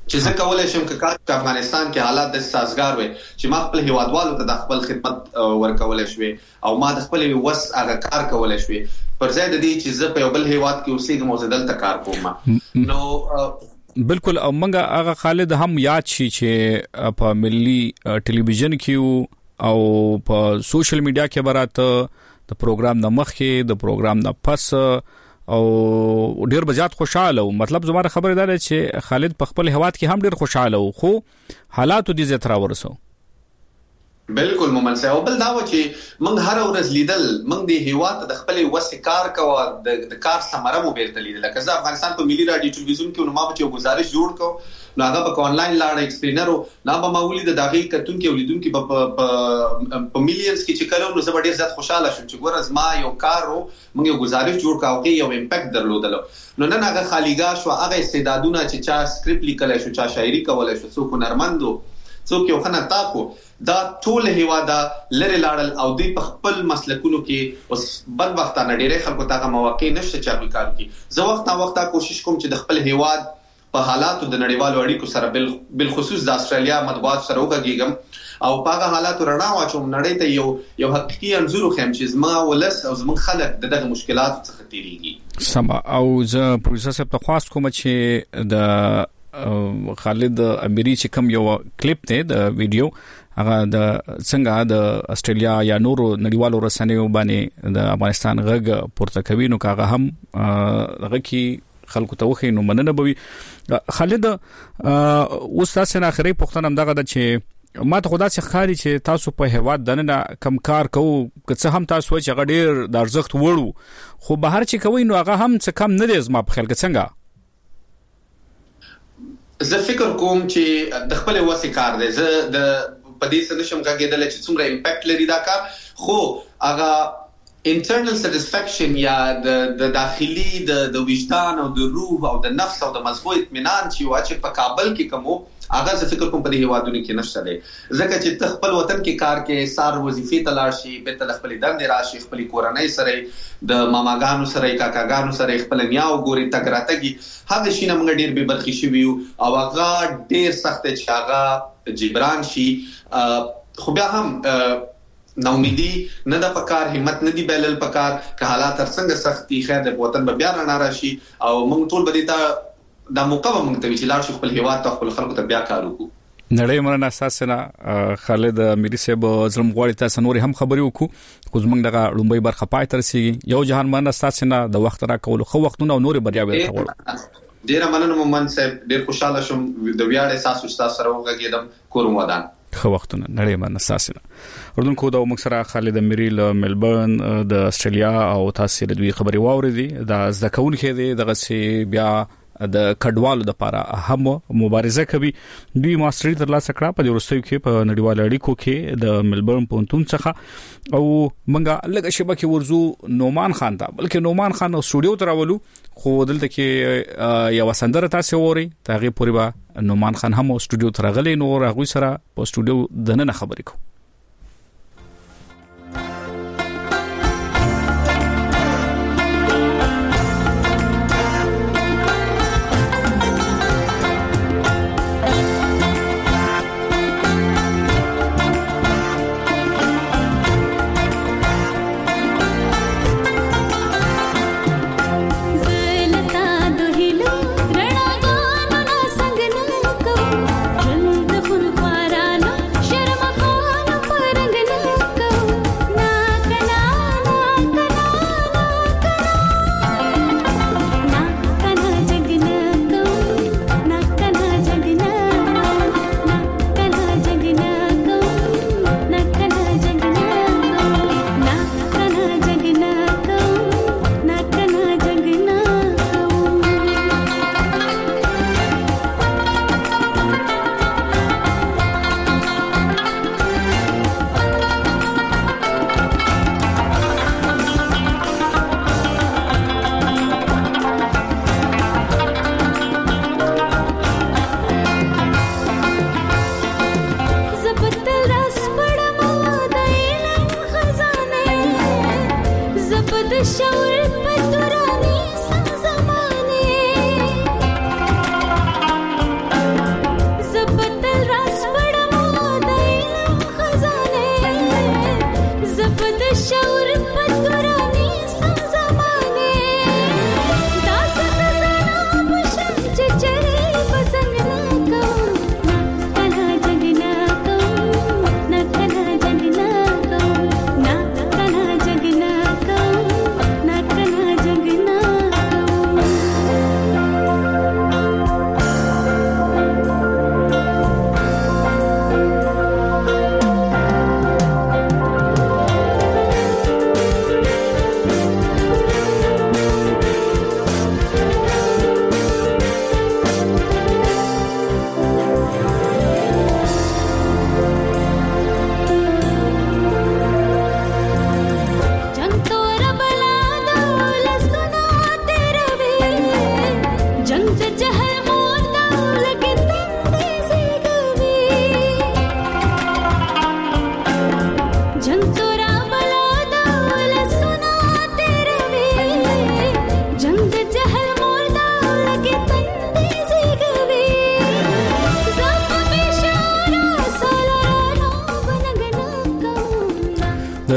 چې زه کولای شم که کار په افغانستان کې حالات د سازگار وي چې ما خپل هیوادوالو ته د خپل خدمت ورکولای شوي او ما د خپل وس هغه کار کولای شوي پر ځای د دې چې زه په یو بل هیواد کې اوسېږم او دلته کار کوم. نو بالکل او منګه هغه خالد هم یاد شي چې په ملي ټلویزیون کې او په سوشل میډیا کې براته د پروګرام د مخ کې د پروګرام د پس او ډیر بجات خوشاله او مطلب زموږ خبره ده چې خالد په خپل هواد کې هم ډیر خوشاله او خو حالات دې زیات راورسو. بالکل مومن صاحب بل دا و چې موږ هر ورځ لیدل موږ د هیواد د خپل وسې کار کوو د کار ثمره مو بیرته لیدل. لکه زه افغانستان په ملي رادیو ټلویزیون کې نو ما به یو گزارش جوړ کو نو هغه په آنلاین لاړ ایکسپلینر نو به ماولي د داخلي کتون کې ولیدونکو په په میلیونز کې چې کلو نو زه ډیر زیات خوشاله شوم چې ګور از ما یو کارو موږ یو گزارش جوړ کاوه یو امپیکټ درلودل. نو نن هغه خالیګا شو هغه استعدادونه چې چا سکرپټ لیکلای شو چا شاعري کولای شو څوک هنرمندو څوک یو خنه تاکو دا ټول هیواده لری لاړل او دوی په خپل مسلکونو کې اوس بد وختانه ډېرې خلکو ته مواقع نشته چې هغه کار کوي. زه وخت نا وخت کوشش کوم چې د خپل هیواد په حالاتو د نړیوالو اړیکو سره بل بل خصوص د استرالیا مطبوعات سره وګورم او په هغه حالاتو رڼا واچوم نړۍ ته یو یو حقيقي انځور خم چې زما ولس او زمون خلک دغه مشکلات څخه تیریږي. سم او زه پروفیسور صاحب ته خواست کوم چې د خالد اميري چې کوم یو کلیپ ته د ویډیو هغه د څنګه د استرالیا یا نورو نړیوالو رسنیو باندې د افغانستان غږ پورته کوي نو هغه هم هغه کې خلکو ته وخی نو مننه بوي. خالد اوس تاسو نه اخري پوښتنه هم دغه د چې ما ته خدا څخه خاري چې تاسو په هواد دنه کم کار کوو که څه هم تاسو چې غډیر د ارزښت وړو خو بهر چې کوي نو هغه هم څه کم نه دی زما په خیال کې څنګه. زه فکر کوم چې د خپل وسې کار دی زه د پدې سره نشم کېدل چې څومره امپیکټ لري دا کار خو هغه انټرنل سټیسفیکشن یا د د داخلي د د وجدان او د روح او د نفس او د مزغو اطمینان چې واچ په کابل کې کومو هغه زه فکر کوم په دې هوادونو کې نشته دی ځکه چې ته خپل وطن کې کار کې سار وظیفې ته لاړ شي به ته خپل دندې راشي خپل کورنۍ سره د ماماګانو سره کاکاګانو سره خپل نیاو ګوري تګراتګي هغه شي نه موږ ډیر به برخي شي او هغه ډیر سخت چې هغه جبران شي خو بیا هم نو امیدي نه د پکار همت نه دی بیلل پکار که حالات څنګه سختي خیر د وطن به بیا نه راشي او موږ ټول به دا د موقعه موږ ته چې لاړ شو خپل هیواد ته خپل خلکو ته بیا کار وکړو. نړۍ مرنه اساسنه خالد اميري صاحب زلم غواړي تاسو نور هم خبري وکړو خو زمونږ دغه لومبي برخه پای تر سي یو جهان مرنه اساسنه د وخت را کول خو وختونه نور بریاوي ته وړو. ډیر مننه مومن صاحب ډیر خوشاله شوم د ویاړ احساس تاسو سره وګورم کوم ودان خو وختونه نړۍ مرنه اساسنه اردن کو دا مکسره خالد اميري له ملبورن د استرالیا او تاسو د دوی خبري واوريدي د ځکهون کې دي دغه سي بیا د کډوالو د لپاره هم مبارزه کوي. دوی ماستري تر لاسه کړه په ورستیو کې په نړیوال اړیکو کې د ملبورن پونتون څخه او منګه لږ شبکه ورزو نومان خان ته بلکې نومان خان سټوډیو ته راولو خو دلته کې یو سندره تاسو ووري تاغي پوری با نومان خان هم سټوډیو ته راغلی نو هغه سره په سټوډیو دنه خبرې کوي. شرم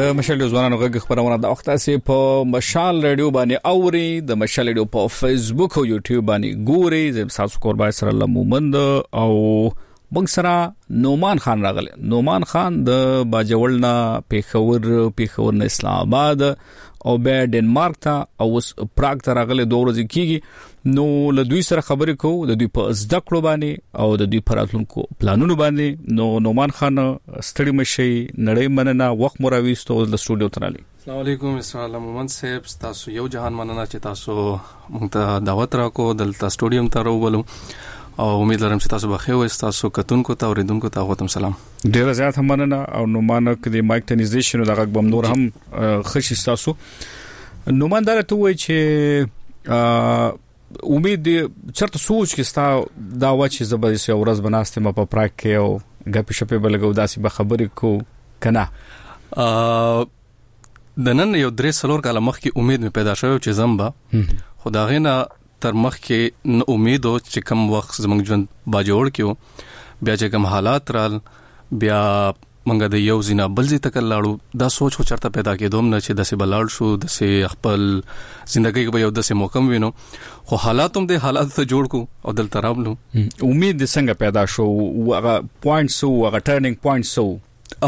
د مشال ځوانانو غږ خبرونه د وخت اسې په مشال رادیو باندې اوري د مشال رادیو په فیسبوک او یوټیوب باندې ګوري زم تاسو قربان سره لمومند او بنګ سره نومان خان راغله نومان خان د باجوړنا پیښور پیښور نه اسلام آباد او به ډنمارک ته او پراګ ته راغله دوه ورځې کیږي نو له دوی سره خبرې کوو د دوی په زده کړو باندې او د دوی په راتلونکو پلانونو باندې نو نومان خان ستړي مشي نړۍ مننه وخت مراويستو د سټوډیو ترالي السلام علیکم اسرائیل مومن صاحب تاسو یو جهان مننه چې تاسو مونږ ته دعوت راکو دلته سټوډیوم ته راوولو او امید لرم چې تاسو بخیر وئ تاسو کتونکو ته اوریدونکو ته غوتم سلام ډیر زیات مننه او نومان کدي مایکټنایزیشن د غږ بم نور هم خشي تاسو نومان دا ته وای چې امید چرته سوچ کې ستا دا و چې زبر سي ورځ بناسته م په پراک کې او غپ شپې بلګو داسې به خبرې کو کنه ا د نن یو درې سلور کاله مخکې امید مې پیدا شوه چې زمبا خدایغه تر مخکې نه امید او چې کم وخت زمنګ ژوند باجوړ کېو بیا چې کم حالات رال بیا منګه د یو زینا بلځي تکل لاړو دا سوچ خو چرته پیدا کېدوم نه چې داسې بلاړ شو داسې خپل ژوندۍ کې به یو داسې موقم وینو خو حالات هم د حالات ته جوړ کو او دل ترابلو امید د څنګه پیدا شو هغه پوینټ سو هغه ټرنینګ پوینټ سو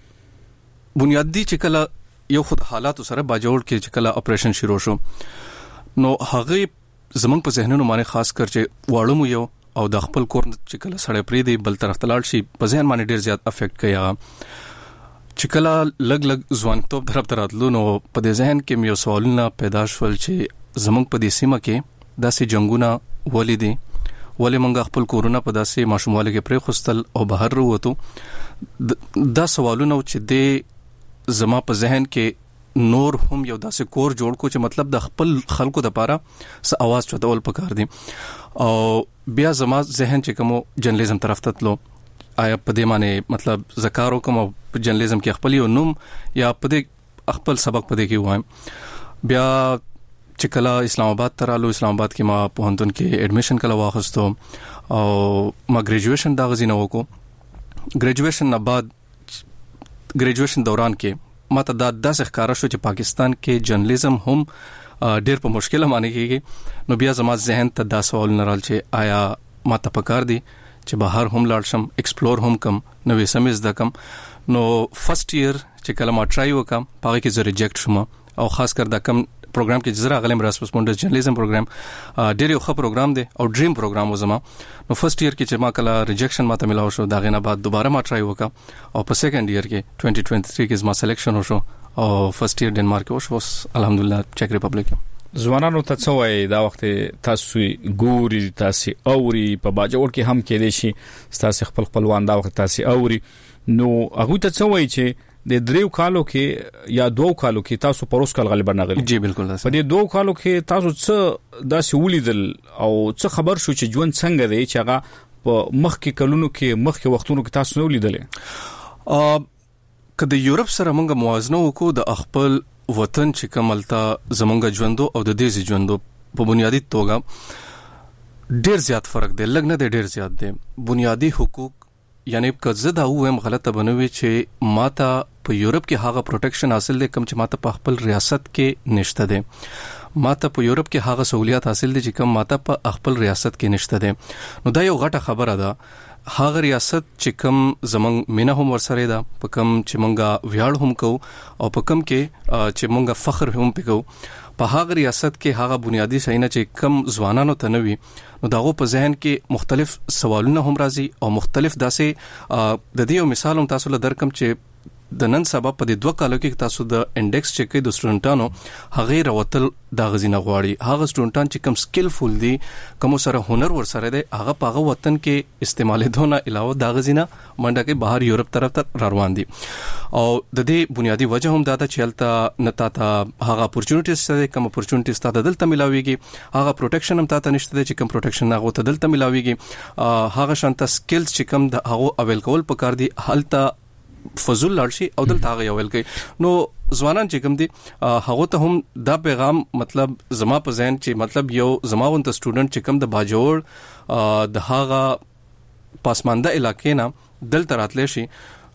ا بنیادی چې کله یو خود حالات سره باجوړ کې چې کله اپریشن شروع شو نو هغه زمنګ په ذهنونو باندې خاص کر چې واړو یو او د خپل کور چې کله سړی پری دی بل طرف ته لاړ شي په ذهن باندې ډیر زیات افیکټ کوي هغه چې کله لګ لګ ځوانتوب طرف ته راتلو نو په دې ذهن کې یو سوالونه پیدا شول چې زمنګ په دې سیمه کې داسې جنگونه ولې دي ولې موږ خپل کورونه په داسې ماشومواله کې پرې خوستل او بهر وروته دا سوالونه چې د زما په ذهن کې نور هم یو داسې کور جوړ کو چې مطلب د خپل خلکو د پاره س आवाज چتول پکار دي او بیا زما ذهن چې کوم جرنالیزم طرف ته تلو آیا په دې معنی مطلب زکارو کوم جرنالیزم کې خپل یو نوم یا په دې خپل سبق په دې کې وایم بیا چې کله اسلام آباد ته رالو اسلام آباد کې ما پوهنتون کې اډمیشن کله واخستو او ما ګریجویشن دا غزینه وکړو ګریجویشن نه بعد ګریجویشن دوران کې ماته دا داسې ښکارا شو چې پاکستان کې جرنالیزم هم ډېر په مشکله معنی کېږي نو بیا زما ذهن ته دا سوال نه رال چې آیا ماته پکار دي چې بهر هم لاړ شم ایکسپلور هم کم نوې سمز د کم نو فرست ایئر چې کله ما ټرای وکم پاره کې زه ریجیکټ شوم او خاص کر دا کم پروګرام کې جزرا غلم راسپونډر جرنالیزم پروګرام ډېر یو ښه پروګرام دی او ډریم پروګرام و زما نو فرست ایئر کې چې ما کله ریجیکشن ماته ملاو شو دا غینه بعد دوباره ما ټرای وکم او په سیکنډ ایئر کې ټوئنټي ټوئنټي تھری کې زما سلیکشن وشو او فرست ایئر ډنمارک وشو الحمدلله چک ریپبلیک ځوانانو ته څه وایي دا وخت تاسو ګوري تاسو اوري په باجوړ کې هم کې دي شي تاسو خپل خپلوان دا وخت تاسو اوري نو هغه ته څه وایي چې د دریو کالو کې یا دوه کالو کې تاسو پروس کال غالبا نغلی جی بالکل په دې دوه کالو کې تاسو څه داسې ولیدل او څه خبر شو چې ژوند څنګه دی چې هغه په مخکې کلونو کې مخکې وختونو کې تاسو نه ولیدل ا کله یورپ سره موږ موازنه وکړو د خپل وطن چې کوملتا زمونږ ژوندو او د دې ژوندو په بنیادی توګه ډیر زیات فرق دی لګ نه دی ډیر زیات دی بنیادی حقوق یعنی کزه دا وایم غلطه بنوي چې ماته په یورپ کې هغه پروټیکشن حاصل دي کوم چې ماته په خپل ریاست کې نشته دي ماته په یورپ کې هغه سہولیات حاصل دي چې کوم ماته په خپل ریاست کې نشته دي نو دا یو غټه خبره ده هغه ریاست چې کوم زمنګ مینا هم ورسره ده په کوم چې مونږه ویاړ هم کو او په کوم کې چې مونږه فخر هم پکو په هغه ریاست کې هغه بنیادی شي نه چې کم ځوانانو ته نوي نو داغه په ذهن کې مختلف سوالونه هم راځي او مختلف داسې د دې مثال هم تاسو له درکم چې د نن سبا په دې دوه کالو کې تاسو د انډیکس چک کې د سټوډنټانو هغه راوتل د غزینه غواړي هغه سټوډنټان چې کم سکلفول دي کوم سره هنر ور سره دي هغه په وطن کې استعمالېدونه علاوه د غزینه منډه کې بهر یورپ طرف ته روان دي او د دې بنیادی وجه هم دا ده چې الته نتا ته هغه اپورچونټیز سره کوم اپورچونټیز ته دلته ملاويږي هغه پروټیکشن هم ته نشته چې کوم پروټیکشن هغه ته دلته ملاويږي هغه شانته سکلز چې کوم د هغه اویل کول پکار دي هلته فزول لارشي او دلته هغه یول کوي نو ځوانان چې کوم دي هغه ته هم دا پیغام مطلب زما په ذهن چې مطلب یو زما ونت سټوډنټ چې کوم د باجوړ د هغه پاسمانده علاقې نه دلته راتلی شي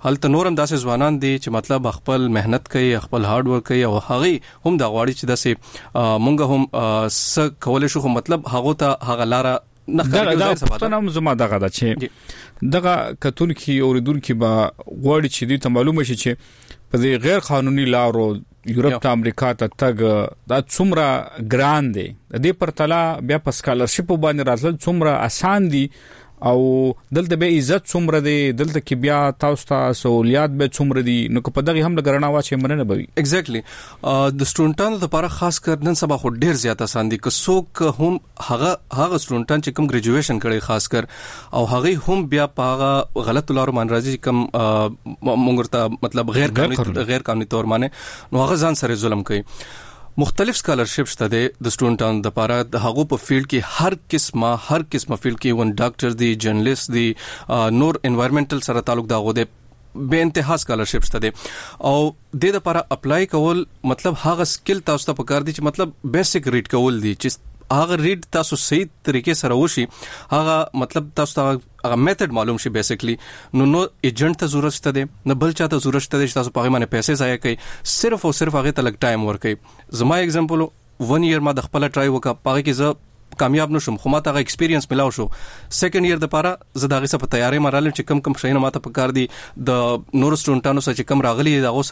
هلته نورم داسې ځوانان دي چې مطلب خپل مهنت کوي خپل هارد ورک کوي او هغه هم د غواړي چې داسې مونږ هم س کولای شو مطلب هغه ته هغه لاره دا دا پښتنه هم زما دغه دا چې دغه کتون کې اوریدونکو به غواړي چې دې ته معلومه شي چې په دې غیر قانوني لارو یورپ ته امریکا ته تګ دا څومره ګران دي د دې پرتله بیا په سکالرشپ باندې راتل څومره آسان دي او دلته به عزت څومره دي دلته کې بیا تاسو ته سہولیات به څومره دي نو په دغه هم لګرنا واچې مننه بوي ایگزیکټلی د سټوډنټانو لپاره خاص کر نن سبا خو ډیر زیات آسان دي که څوک هم هغه هغه سټوډنټان چې کوم ګریجویشن کړي خاص کر او هغه هم بیا په هغه غلط لارو باندې راځي کوم مونږ ته مطلب غیر قانوني غیر قانوني تور باندې نو هغه ځان سره ظلم کوي مختلف سکالرشپ شته د سټوډنټانو د لپاره د هغو په فیلډ کې هر قسمه هر قسمه فیلډ کې ون ډاکټر دی جرنالست دی نور انوایرنمنټل سره تعلق دا غو دی به انتها سکالرشپ شته دي او د دې لپاره اپلای کول مطلب هغه سکل تاسو ته پکار دي چې مطلب بیسیک ریډ کول دي چې هغه ریډ تاسو صحیح طریقې سره وشي هغه مطلب تاسو ته هغه میتھډ معلوم شي بیسیکلی نو نو ایجنټ ته ضرورت شته نه بل چاته ضرورت شته چې تاسو په هغه باندې پیسې ضایع کړئ صرف او صرف هغه ته لګ ټایم ورکړئ زما اگزامپل ون ایئر ما د خپل ټرای وکړ پاره کې زه کامیاب نشم خو ماته هغه ایکسپیرینس ملاو شو سیکنډ ایئر د پاره زه دغه څه په تیاری مرالم چې کم کم شینه ماته پکار دي د نور سټوډنټانو سره چې کم راغلي دغه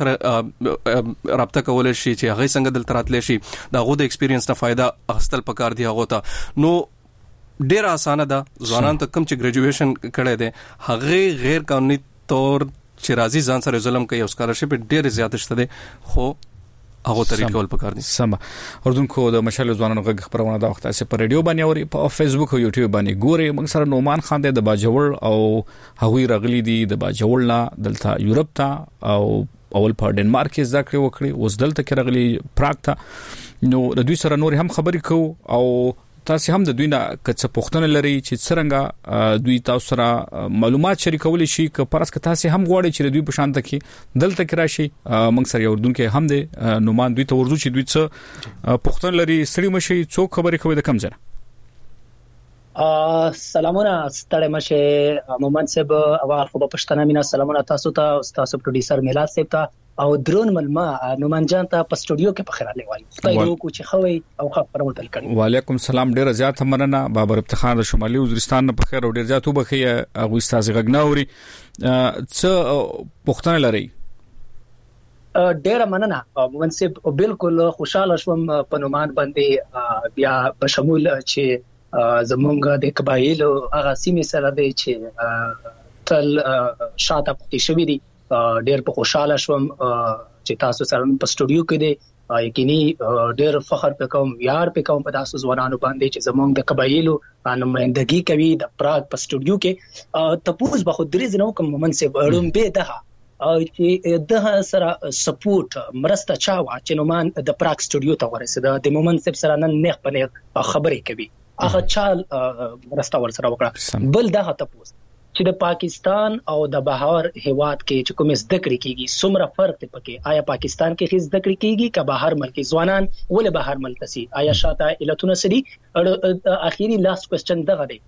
سره رابطه کول شي چې هغه څنګه دلته راتلی شي دغه د ایکسپیرینس نه فائدہ اخستل پکار دي هغه ته نو ډیر اسانه ده ځوانان ته کم چې ګریجویشن کړي دي هغه غیر قانوني تور چې راځي ځان سره ظلم کوي او سکالرشپ ډیر زیات شته دي خو هغه طریقې ول پکار دي سم اردوونکو د مشال ځوانانو غږ خبرونه دا وخت اسه پر رادیو باندې او په فیسبوک او یوټیوب باندې ګوري موږ سره نومان خان د باجوړ او هغوی رغلی دي د باجوړ نه دلته یورپ ته او اول په ډنمارک کې ځکه وکړي اوس دلته کې رغلی پراګ ته نو د دوی سره نور هم خبرې کو او تاسو هم د دوی نه کڅ پوښتنه لري چې څنګه دوی تاسو سره معلومات شریکول شي که پرس که تاسو هم غواړئ چې دوی په شان تکي دلته کې راشي موږ سره یو دونکو هم د نومان دوی ته ورزو چې دوی څه پوښتنه لري سړي مشي څوک خبرې کوي د کم ځای ا سلامونه ستړی مشه مومن صاحب اول خو په پښتنه مینا سلامونه تاسو ته تاسو پروډوسر میلاد صاحب ته او درون ملما نومان جان ته په سټوډیو کې په خیراله وایي خدای دې کو چې خوي او خبر متل کړي وعلیکم السلام ډیر زیات مننه بابر افتخار د شمالي وزیرستان په خیر او ډیر زیات وبخي هغه استاد غناوري څه پښتنه لري ډیر مننه منصب بالکل خوشاله شوم په نومان باندې بیا په شمول چې زمونږ د قبایل هغه سیمې سره دی چې تل شاته پاتې شوی دي ډیر په خوشاله شوم چې تاسو سره په سټوډیو کې دی یقیني ډیر فخر وکوم یار وکوم په تاسو ځوانانو باندې چې زمونږ د قبایلو نمائندګي کوي د پراګ په سټوډیو کې تپوس به خو درې زنو کوم منصب اړم به ده او چې د سره سپورټ مرسته چا وا چې نومان د پراګ سټوډیو ته ورسېده د منصب سره نن نه خپل خبرې کوي هغه چال مرسته ورسره وکړه بل دغه تپوس چې د پاکستان او د بهر هیواد کې چې کوم زده کړې کیږي څومره فرق دی پکې آیا پاکستان کې هیڅ زده کړې کیږي که بهر ملک ځوانان ولې بهر ملک سي آیا شاته علتونه سړي اخیری لاست کوېسچن دغه دی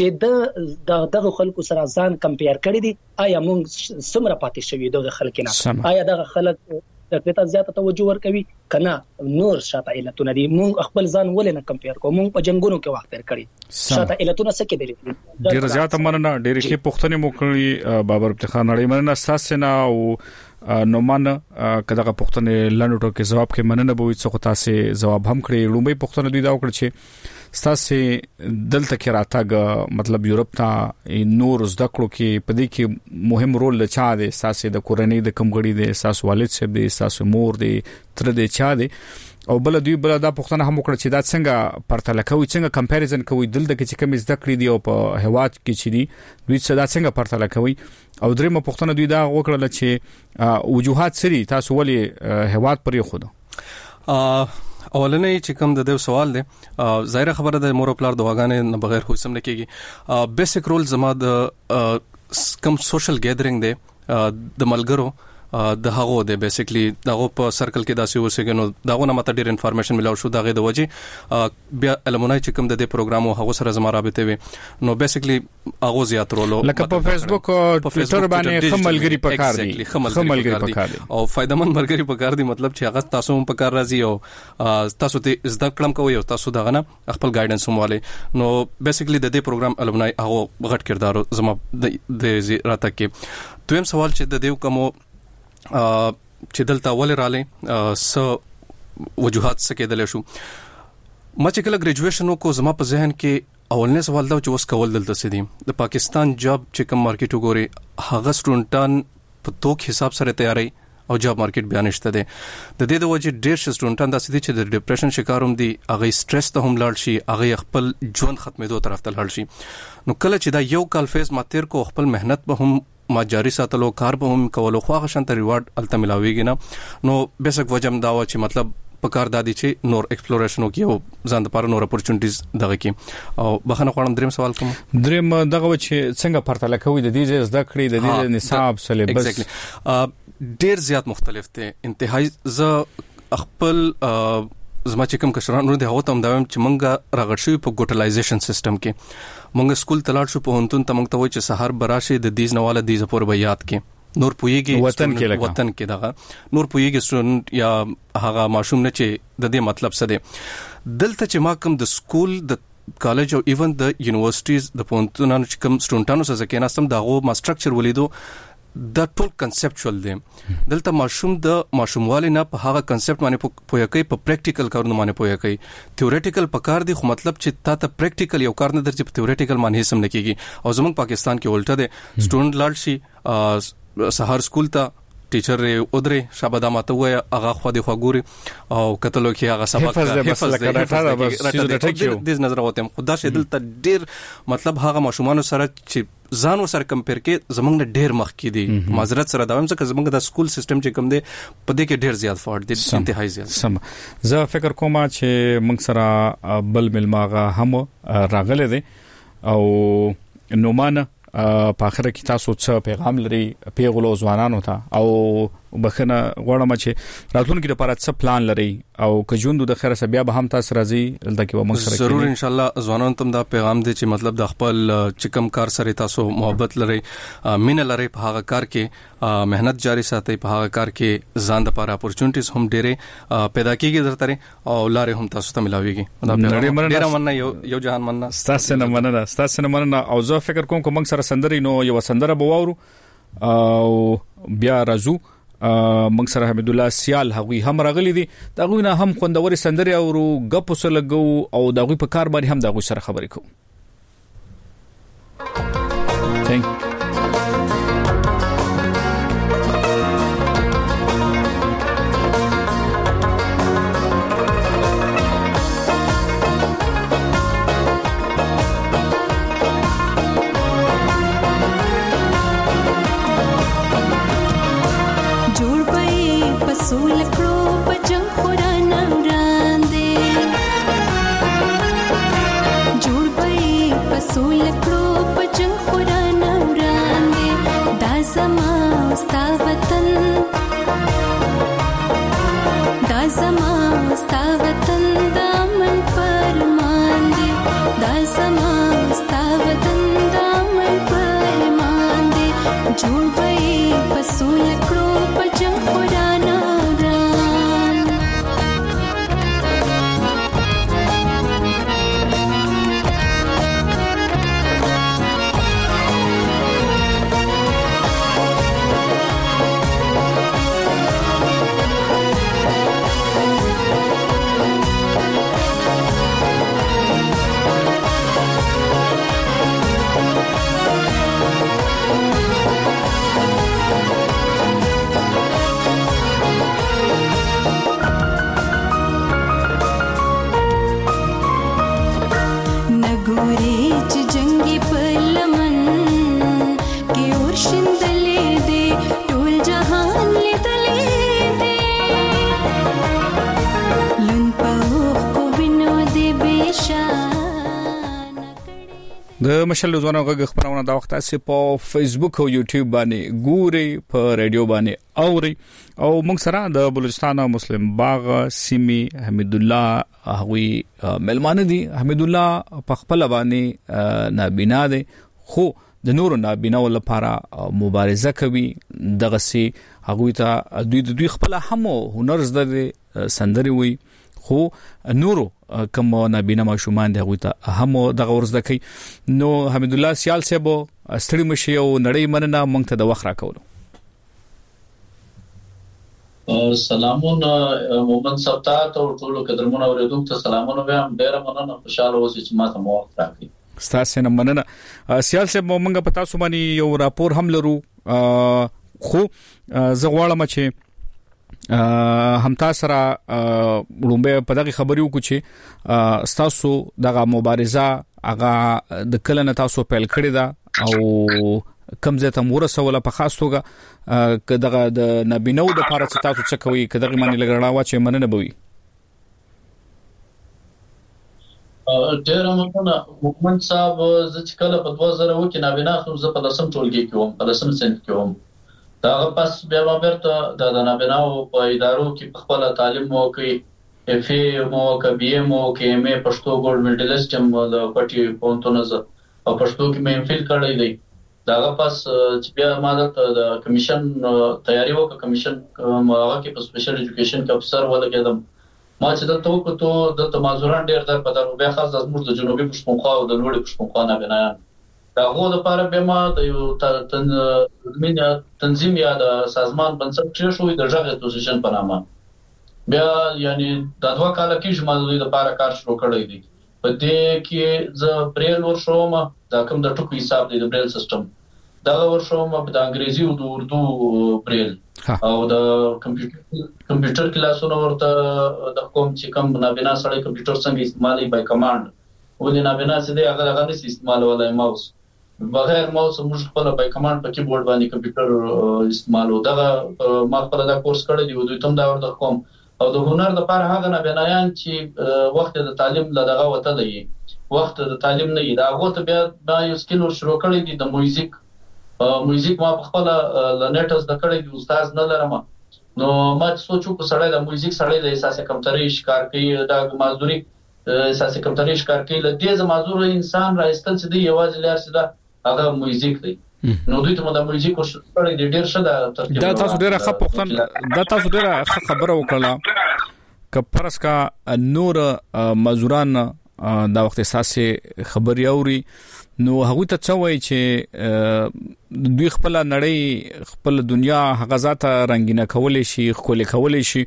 چې د دغه خلکو سره ځان کمپیر کړی دي آیا موږ څومره پاتې شوی دغه خلک نه آیا دغه خلک دغه زیاته توجه ورکوي کنه نور شاته علتونه دي موږ خپل ځان ولې نه کمپیر کوو موږ په جنگونو کې وخت تیر کړی شاته علتونه څه کې دي ډیر زیاته مننه ډیر ښه پوښتنه مو کړې بابر افتخار نړۍ مننه اساس نه او نومان کداغه پوښتنه لنډو کې جواب کې مننه بوي څه تاسو جواب هم کړی لومبي پوښتنه دوی دا وکړه چې ستاسو دلته کې راتګ مطلب یورپ ته نور زده کړو کې پدې کې مهم رول لچا دی ستاسو د کورنۍ د کمګړي دی ستاسو والد صاحب دی ستاسو مور دی تر دې چا دی او بل دوی بل دا پوښتنه هم وکړه چې دا څنګه پرتله کوي څنګه کمپیریزن کوي دلته کې چې کوم زده کړې دی او په هواد کې چې دی دوی څه دا څنګه پرتله کوي او درېمه پوښتنه دوی دا وکړه چې وجوهات سری تاسو ولې هواد پرې خو ا اولنې چې کوم د دې سوال دی ظاهر خبره د مور پلار دواګانې نه بغیر خو سم نه کیږي بیسیک رول زما د کم سوشل ګیدرینګ دی د ملګرو د هغه د بیسیکلی دغه په سرکل کې داسې اوسېږي نو دغه نه ماته ډیر انفارمیشن ملاو شو دغه د وجه بیا المونای چې کوم د دې پروګرام او هغه سره زما رابطه وي نو بیسیکلی هغه زیات رولو لکه په فیسبوک او ټوئیټر باندې خملګری پکار دي خملګری پکار دي او فائدمن مرګري پکار دي مطلب چې هغه تاسو هم پکار راځي او تاسو ته زده کړم کوي او تاسو دغه نه خپل ګایډنس هم والي نو بیسیکلی د دې پروګرام المونای هغه غټ کردار زما د راته کې دویم سوال چې د دیو کومو چې دلته ول رااله س وجوهات څه کېدل شو ما چې کله ګریجویشن کو زما په ذهن کې اولنې سوال دا چې وس کول دلته سدي د پاکستان جاب چې کوم مارکیټ وګوري هغه سټوډنټان په توک حساب سره تیاری او جاب مارکیټ بیان شته ده د دې د وجه ډېر سټوډنټان داسې دي چې د ډیپریشن شکار هم دي هغه سټرس ته هم لاړ شي هغه خپل ژوند ختمېدو طرف ته لاړ شي نو کله چې دا یو کال فیس ماتیر کو خپل مهنت به هم ما جاری ساتلو کار به هم کولو خو هغه شانته ریوارډ الته ملاويږي نه نو بیسک وجم دا و چې مطلب پکار دادی چې نور ایکسپلوریشن وکيو ځان د پاره نور اپورچونټیز دغه کې او بخنه غواړم دریم سوال کوم دریم دغه چې څنګه پرتله کوي د دې زده کړې د دې نصاب سلیبس ډیر زیات مختلف دي انتهایی ز خپل زما چې کوم کشرانو د هغه تم دا چې مونږه راغړ شو په ګوټلایزیشن سیستم کې مونږ سکول تلاړ شو په هونتون ته مونږ ته وای چې سحر براشه د دیز نواله دیز پور بیات کې نور پویږي وطن کې لګا وطن کې دغه نور پویږي سټوډنټ یا هغه ماشوم نه چې د دې مطلب څه دی دلته چې ما کوم د سکول د کالج او ایون د یونیورسيټیز د پونتونانو چې کوم سټوډنټانو سره کې ناستم دغه ما سټرکچر ولیدو دا ټول کنسپچوال دی دلته ماشوم د ماشوموالي نه په هغه کنسپټ باندې پوهه کوي په پریکټیکل کارونه باندې پوهه کوي تھیوریټیکل پکار دی خو مطلب چې تا ته پریکټیکل یو کار نه درځي په تھیوریټیکل باندې سم نه کیږي او زموږ پاکستان کې الټا دی سټوډنټ لاړ شي سحر سکول ته ټیچر ودرې شابه ماته وای هغه خو دې خو ګوري او کتلو کې هغه سبق حفظ کړه د نظر وته خدا شه دلته ډیر مطلب هغه ماشومان سره چې ځان وسره کمپیر کې زمونږ نه ډیر مخ کې دي معذرت سره دا وایم چې زمونږ د سکول سیستم چې کوم دی په دې کې ډیر زیات فالټ دي انتهایی زیات سم زه فکر کوم چې موږ سره بل ملماغه هم راغله دي او نومانه په اخر کې تاسو څه پیغام لري پیغلو ځوانانو ته او بخنه غواړم چې راتلونکي لپاره څه پلان لري او که ژوند د خیره بیا به هم تاسو راځي دلته کې موږ سره ضرور ان شاء الله ځوانانو ته دا پیغام دی چې مطلب د خپل چکم کار سره تاسو محبت لري مینه لري په هغه کار کې مهنت جاری ساتي په هغه کار کې ځان د لپاره اپورچونټیز هم ډېرې پیدا کیږي درته او لارې هم تاسو ته ملاويږي دا ډېر مننه یو یو جهان مننه تاسو نه مننه تاسو نه مننه او زه فکر کوم کوم سره سندري نو یو سندره بوورو او بیا راځو موږ سره حمید الله سیال هغوی هم راغلي دي دا غوی نه هم خوندوري سندري او غپ وسره لګو او دا غوی په کار باندې هم دا غوی سره خبرې کوو ثانک د مشل ځوانو غږ خبرونه دا وخت اسې په فیسبوک او یوټیوب باندې ګوري په ریډیو باندې اوري او موږ سره د بلوچستان مسلم باغ سیمي حمید الله هغوی ملمانه دي. حمید الله په خپل باندې نابینا دي خو د نورو نابینا لپاره مبارزه کوي. دغه سي هغوی ته دوی دوی خپل هم هنر زده سندري وي خو نورو کوم نابینا ماشومان دی هغه ته هم دغه ورزده کوي. نو حمید الله سیال صاحب ستړي مشي او نړۍ مننه مونږ ته د وخت راکولو. سلامونه مومن صاحب ته او ټول قدرمن اوریدونکو ته سلامونه وایم. ډیر مننه خوشاله اوسئ چې ما ته مو وخت راکړئ. ستاسو نه مننه. سیال صاحب مونږ په تاسو باندې یو راپور هم لرو خو زه غواړم چې هم تاسو را لومبه په دغه خبرو کو چې تاسو دغه مبارزه هغه د کلن تاسو پیل کړی دا او کم زه ته مور سوال په خاص توګه کداغه د نبینو د لپاره چې تاسو څه کوي کداغه معنی لګړا وا چې مننه بوي. ډیر مننه حکومت صاحب. زه چې کله په دوه زره کې نابینا خو زه په لسم ټولګي کې وم، په لسم سنت کې وم. دا پس بیا ما برته د نابیناو په ادارو کې په خپل تعلیم مو کوي، اف ای مو کوي، بی ام مو کوي، ام ای پښتو ګولډ میډلیسټ هم د پټي پونتونز او پښتو کې مې فیل کړی دی. دا پس چې بیا ما د کمیشن تیاری وکړه، کمیشن هغه کې په سپیشل ایجوکیشن کې افسر ولګیدم. ما چې د توکو ته د تمازوران ډیر در په درو بیا خاص د زموږ د جنوبي پښتونخوا او د لوړي پښتونخوا نه بنایان دا غو د لپاره به ما د یو تنظیم یا د سازمان بنسټ چې شوې د ژغه پوزیشن په نامه بیا یعنی د دوه کال کې جمع د لپاره کار شروع کړی دی. په دې کې ز بریل ورشوم دا کوم د ټکو حساب دی د بریل سیستم دا ورشوم په د انګریزي او د اردو بریل او د کمپیوټر کمپیوټر کلاسونو ورته د کوم چې کوم نابینا سره کمپیوټر څنګه استعمالي بای کمانډ ولې نابینا څه دی هغه هغه نشي استعمالولای ماوس بغیر ماوس موږ خپل بای کمانډ په کیبورډ باندې کمپیوټر استعمالو. دغه ما خپل دا کورس کړی دی او دوی تم دا ورته کوم او د هنر د لپاره هغه نابینایان چې وخت د تعلیم لدغه وته دی وخت د تعلیم نه دا غوته بیا دا یو سکیل شروع کړی دی د موزیک موزیک ما په خپل لنټس د کړی دی استاد نه لرم. نو ما سوچو کو سړی د موزیک سړی د احساس کمتري شکار کوي دا مازدوري احساس کمتري شکار کوي ل دې مازدور انسان راستل چې دی یوازې لار سي دا هغه موزیک دی. نو دوی ته د موزیک او شپړې د ډیر شه د ترتیب دا تاسو ډیره ښه پوښتنه دا تاسو ډیره ښه خبره وکړه ک پرس کا نور مزوران دا وخت اساسي خبري اوري نو هغه ته څه وایي چې دوی خپل نړۍ خپل دنیا هغه ذاته رنگینه کولې شي خولي کولې شي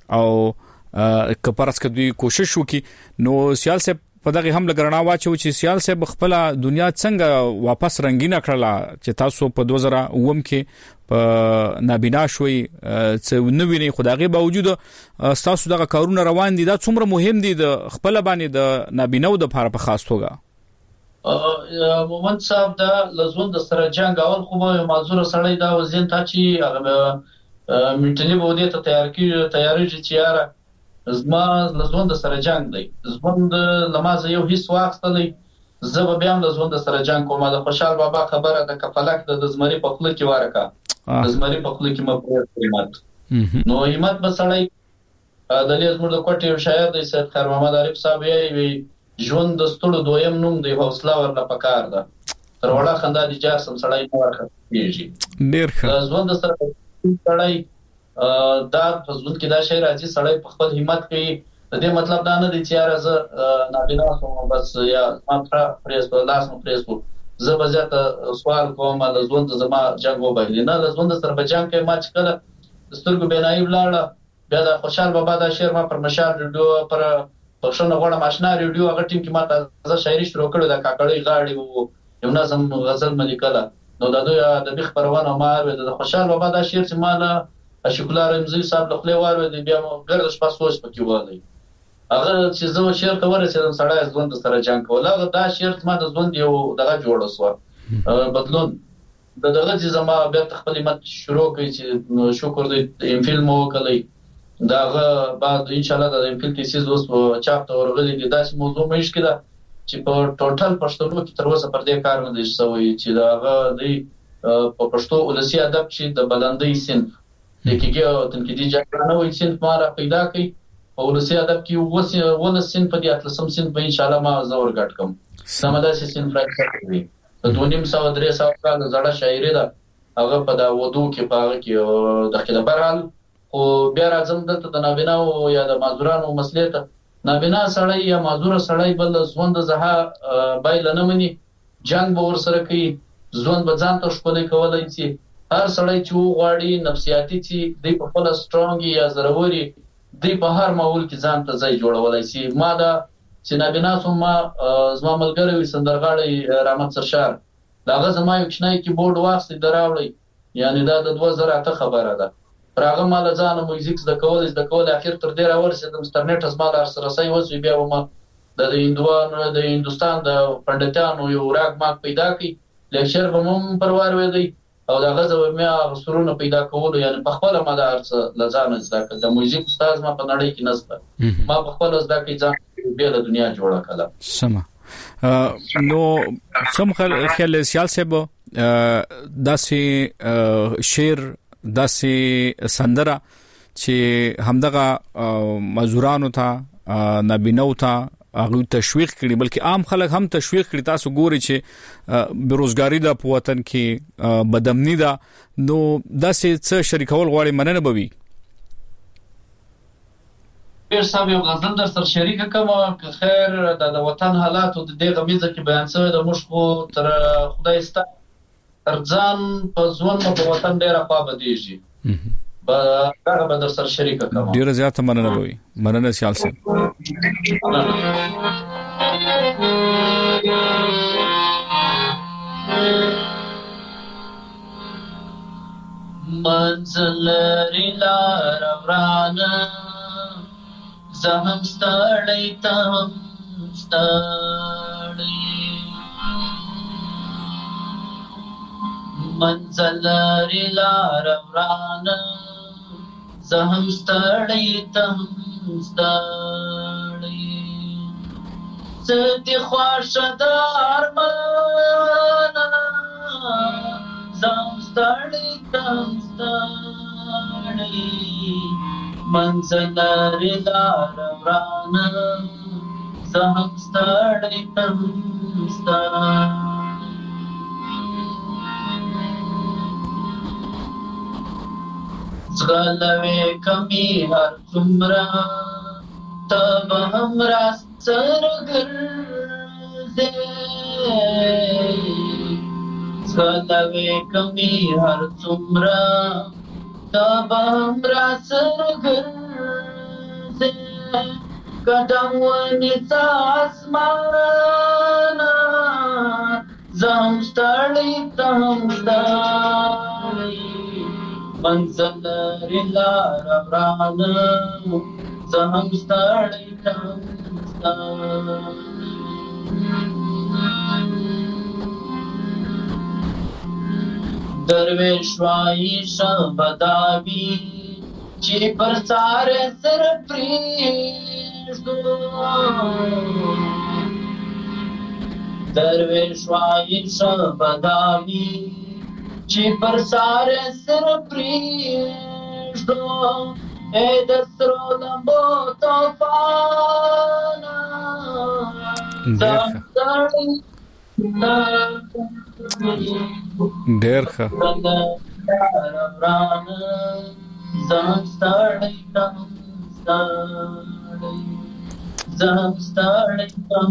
او ک پرس ک دوی کوشش وکړي نو سیاست په دغه هم لګرنا واچو چې سیال صاحب خپل دنیا څنګه واپس رنگینه کړله چې تاسو په دوه زره اووم کې په نابینا شوي څه نو ویني خدایي باوجود تاسو دغه کارونه روان دي دا څومره مهم دي د خپل باندې د نابیناو د لپاره په خاص توګه. مومن صاحب دا لزون د سره جنگ اول خو به معذور سړی دا وزین تا چې هغه منټلی بودی ته تیار کی تیاری چې یاره زما لزون د سره جنگ دی زمون د لمازه یو هیڅ واخستلې زه به هم لزون د سره جنگ کوم. د خوشحال بابا خبره د کفلک د زمری په خله کې ورکا د زمری په خله کې مې پرېمات نو همت بسړی د لیزمر د کوټې یو شاعر دی سید خیر محمد عارف صاحب یې ژوند د ستړو دویم نوم دی حوصله ورله پکار ده تر وړه خندا دي جار سم سړی نو ورخه پیږي ډیر ښه ژوند د سره سړی دا په ژوند کې دا شی راځي سړی په خپل همت کوي. د دې مطلب دا نه دی چې راز نابینا کوم بس یا ما پرېس په لاس مو پرېس کو زه به ځکه سوال کوم د ژوند زما جنگ وبایل نه د ژوند سره بچان کې ما چې کله سترګو بنای ولاړه بیا د خوشحال بابا دا شعر ما پر مشال ریډیو پر پښتون غوړه ماشنا ریډیو هغه ټیم کې ما تازه شاعري شروع کړو د کاکړی غاړي او یو نظم غزل ملیکله نو د دوی د بخ پروانه ما د خوشحال بابا دا شعر چې ما اشکولار رمزي صاحب له خپل واره دی بیا مو ګرځ شپه سوچ پکې وایي هغه چې زه شعر ته ورسېدم سړی ژوند سره جنگ کول هغه دا شعر ما د ژوند یو دغه جوړ وسو بدلون د دغه چې زما بیا خپل مت شروع کړي چې شکر دې ام فلم وکړي داغه بعد ان شاء الله د ام فلم تیسیز اوس چاپ ته ورغلي دي داسې موضوع مېش کړه چې په ټوټل پښتو کې تر اوسه پر دې کار نه دی شوی چې دا د په پښتو ولسی ادب چې د بلندۍ صنف د کېږي او تنقیدي جګړه وایي صنف ما را پیدا کړي او ولسی ادب کې وس ول صنف په دې اتلسم صنف به ان شاء الله ما زور ګټ کوم سمدا سي صنف راځي د دونیم سو درې سو کال زړه شاعري ده هغه په دا ودو کې پاره کې د خپل برال او بیا راځم دلته د نابینا او یا د معذورانو مسلې ته نابینا سړی یا معذور سړی بل ژوند زها بایل نه مني جنگ به ور سره کوي ځوان به ځان ته ښکلی کولی شي هر سړی چې وغواړي نفسیاتي چې دی په خپله سټرونګ یا زړوري دی په هر ماحول کې ځان ته ځای جوړولی شي ما دا چې نابینا سوم ما زما ملګری وي سندرغاړی رحمت سرشار د هغه زما یو کوچنی کیبورډ واخیستی ده راوړی یعنې دا د دوه زره اته خبره ده پر هغه ما له ځانه موزیک زده کولی زده کولی اخر تر دې راورسېدم سټرنیټ زما له سرسۍ وسوي بیا به ما د هندوانو د هندوستان د پنډتانو یو راګ ماک پیدا کړي لیکچر به هم پروار وې دی او دا غزه به مې سرونه پیدا کولو یعنی په خپل مدار څه لزانه زده کړ د موزیک استاد ما په نړۍ کې نسته ما په خپل زده کې ځان به د دنیا جوړه کړه سم نو سم خیال سیاسي به داسې شعر داسې سندره چې همدغه مزورانو ته نابینو ته هغه تشویق کړي بلکې عام خلک هم تشویق کړي تاسو ګوري چې بیروزګاری د په وطن کې بدامنی ده نو داسې څه شریکول غواړي مننه بوي پیر صاحب یو غزل در سره شریک کوم که خیر د وطن حالات او د دې غمیزه کې بیان شوی د مشکو تر خدای ست ارزان په ځوان په وطن ډیره خوا بدیږي با هغه به در سره شریک کوم ډیر زیات مننه بوي مننه سیال سي منزل لار ورانه زهم ستړی تم ستړی منزل لار ورانه زهم ستړی تم ستړی زدي خوښه د ارمان زهم ستړی تم ستړی منزل لار ورانه زهم ستړی تم ستړی زغلوی کمی هر څومره تب هم را سره ګرځې زغلوی کمی هر څومره تب هم را سره ګرځې قدم ونیسه اسمانه زم ستړی تم ستړی منزل لار ورانه زهم ستړی تم ستړی درویش وایي شبداوي چې پر ساره سر پریږدو درویش وایي شبداوي چې پر ساره سر پریږدو اے د سرو لمبو طوفانه ډېر ښه زم ستړی تم ستړی زم ستړی تم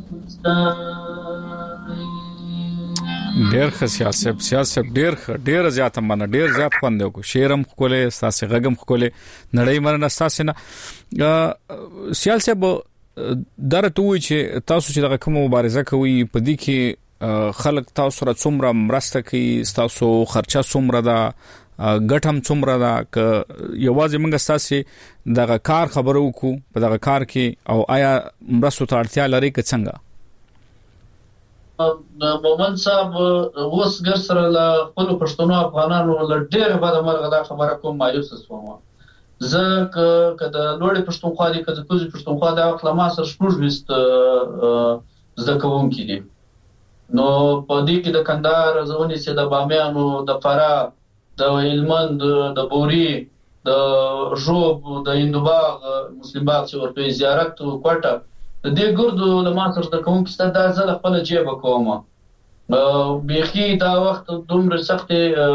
ستړی ډېر ښه سیاست سیاست ډېر ښه ډېر زیات مننه ډېر زیات خوند یو شعرم خولې ساسې غږم خولې نړۍ مننه ساسې نه سیاست به درته وي چې تاسو چې دغه کوم مبارزه کوي په دې کې خلک تاسو سره څومره مرسته کوي تاسو خرچه څومره ده ګټم څومره ده ک یوازې موږ تاسو دغه کار خبرو کو په دغه کار کې او آیا مرستو ته اړتیا لري که څنګه مومن صاحب اوس ګر سره له خپل پښتنو افغانانو له ډېر بده مرغه دا خبره کوم مایوس شوم زه که د لوړې پښتونخوا دي که د کوزي پښتونخوا دا وخت له ما سره شپږ وست زده کوونکي دي. نو په دې کې د کندهار ځونې چې د بامیانو، د فراه، د هلمند، د بوري، د ژوب، د هندوباغ، مسلم باغ چې ورته زیارت او کوټه د دې ګردو له ما سره د کوونکي ست د ځل خپل جيبه کومه. بيخي دا وخت دومره سخت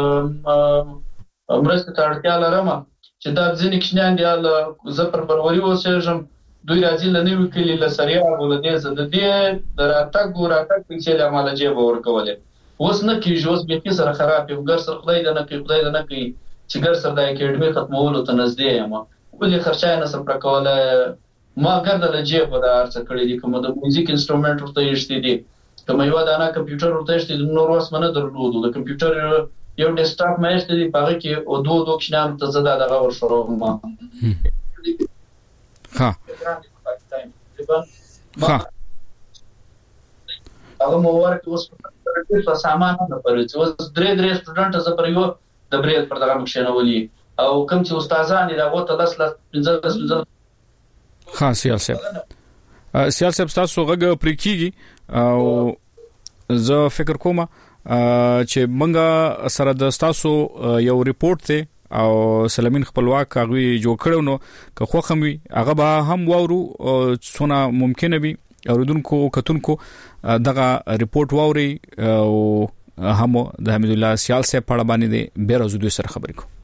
مرسته ته اړتیا لرم چې دا ځینې کښنیان دي له زه پر فروری اوسېږم، دوی راځي له نوي کلي له سریاب له دې څه د دې د راتګ او راتګ پیسې له مال جيبه ورکولې. اوس نه کیږي، اوس بيخي سره خراب یو ګر سره خدای دې نه کوي، خدای دې نه کوي چې ګر سره د اکیډمي ختمولو ته نږدې یم. ولې خرچای نه سره کوله ما ګرځه له جيبه د ارڅ کړې دي، کوم د موزیک انسټرومنټ ورته یشتي دي، کوم یو دانه کمپیوټر ورته یشتي دي، نور اوس منه درلودو د کمپیوټر یو ډیسکټاپ مې یشتي دي، پاره کې او دوه دوه کښنام ته زده دغه ور شروع ما ها ها هغه مو ورته اوس په سامان نه پرې اوس درې درې سټوډنټ ز پر یو د بریل پر دغه مخشنولي او کوم چې استادان دي هغه ته لس لس پنځه پنځه ها سیاسي سیاسي تاسو غږ پرکیږي او زه فکر کوم چې منګه سره د تاسو یو ریپورت ته او سلامین خپلواک هغه جوړ کړو، نو که خو خموي هغه به هم وورو څونه ممکن وي اوردونکو کتونکو دغه ریپورت ووري او هم د حمید الله سیال صاحب په اړه باندې به راځو دوی سره خبرې کوو.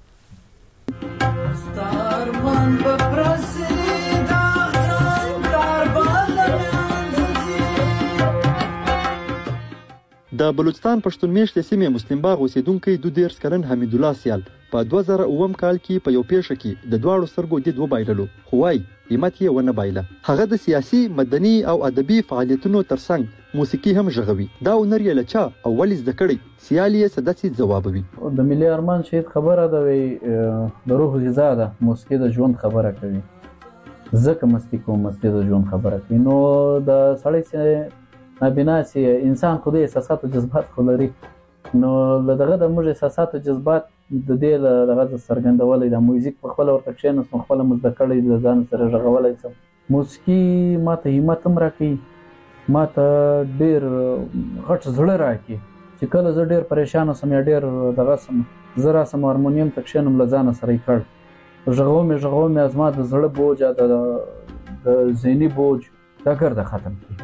د بلوچستان پښتون میشتې سیمې مسلم باغ اوسیدونکو د ډیر سکرن حمید الله سیال په دوه زره اووه کال کې په یو پیښه کې د دواړو سرګو د دوه بایللو خو وايي قیمت یې ونه بایله. هغه د سیاسي، مدني او ادبي فعالیتونو ترڅنګ موسیقي هم ژغوي. دا ونر یې لچا او ولې زده کړي سیالي یې سداسي جوابوي. د ملي ارمان شهید خبره ده وي د روح غذا ده، موسیقي د ژوند خبره کوي، زکه مستی کوم مستی د ژوند خبره کوي. نو د سړی چې نابینا چې انسان خو د احساسات او جذبات خو لري، نو دغه د موږ احساسات او جذبات د دې دغه د سرګندولې د موزیک په خپل ورته کښینې نو خپل مزد کړی د ځان سره ژغولای سم. موسیقي ماته همت هم راکړي، ماته ډېر غټ زړه راکړي چې کله زه ډېر پریشان سم یا ډېر دغه سم زه راسم هارمونیم ته کښینم له ځانه سره یې کړ، ژغو مې ژغو مې از ما د زړه بوج د ذهني بوج دا ګرده ختم کړي.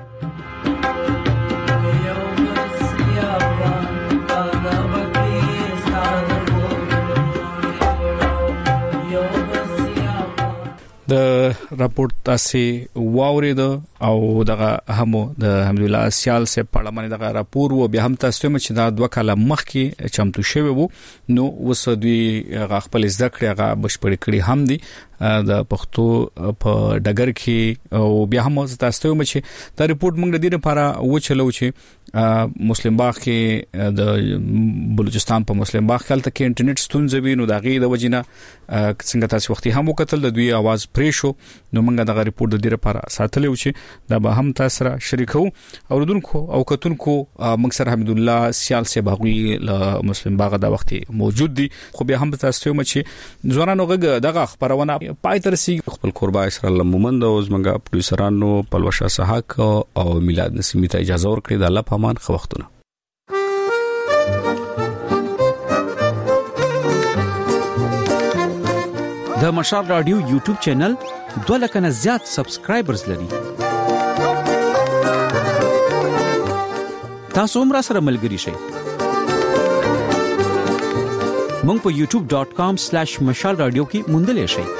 د راپورټ تاسو واورید او دغه همو د حمید الله سیال سه پارلمان دغه راپور و بیا هم تاسو ته چې دا دوه کاله مخکې چمتو شوی وو، نو وس دوی خپل ذکر هغه بشپړ کړي هم دي د پښتو په ډګر کې او بیا هم تاسو ته چې دا رپورت موږ د دې لپاره و چلو چې مسلم باغ کې د بلوچستان په مسلم باغ کې تل کې انټرنیټ ستونزې وي، نو دا غي د وجینه څنګه تاسو وختي هم وکتل د دوی आवाज پرې شو، نو موږ دغه رپورت د دې لپاره ساتلو چې دا به هم تاسو سره شریکو اوردونکو او کتونکو. موږ سره حمید الله سیال سه باغوي له مسلم باغ دا وختي موجود دي، خو بیا هم تاسو ته چې ځوانانو غږ دغه خبرونه پای تر سي خپل قربا اسرائیل مومند او زمنګ پروډوسرانو پلوشا سحاق او میلاد نسیمی ته اجازه ورکړي. د الله پامان خو وختونه د مشال رادیو یوټیوب چینل دوه لک نه زیات سبسکرایبرز لري. تاسو هم را سره ملګري شئ. مونږ په یوټیوب ډاٹ کام سلیش مشال رادیو کې موندلې شئ.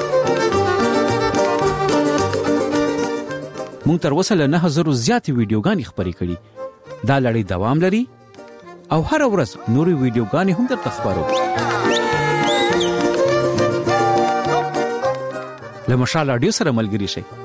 مونږ تر اوسه له نه هزار زیاتې ویډیوګانې خپرې کړې. دا لړۍ دوام لري او هر ورځ نورې ویډیوګانې هم درته خبرو. له مشال رادیو سره ملګري شئ.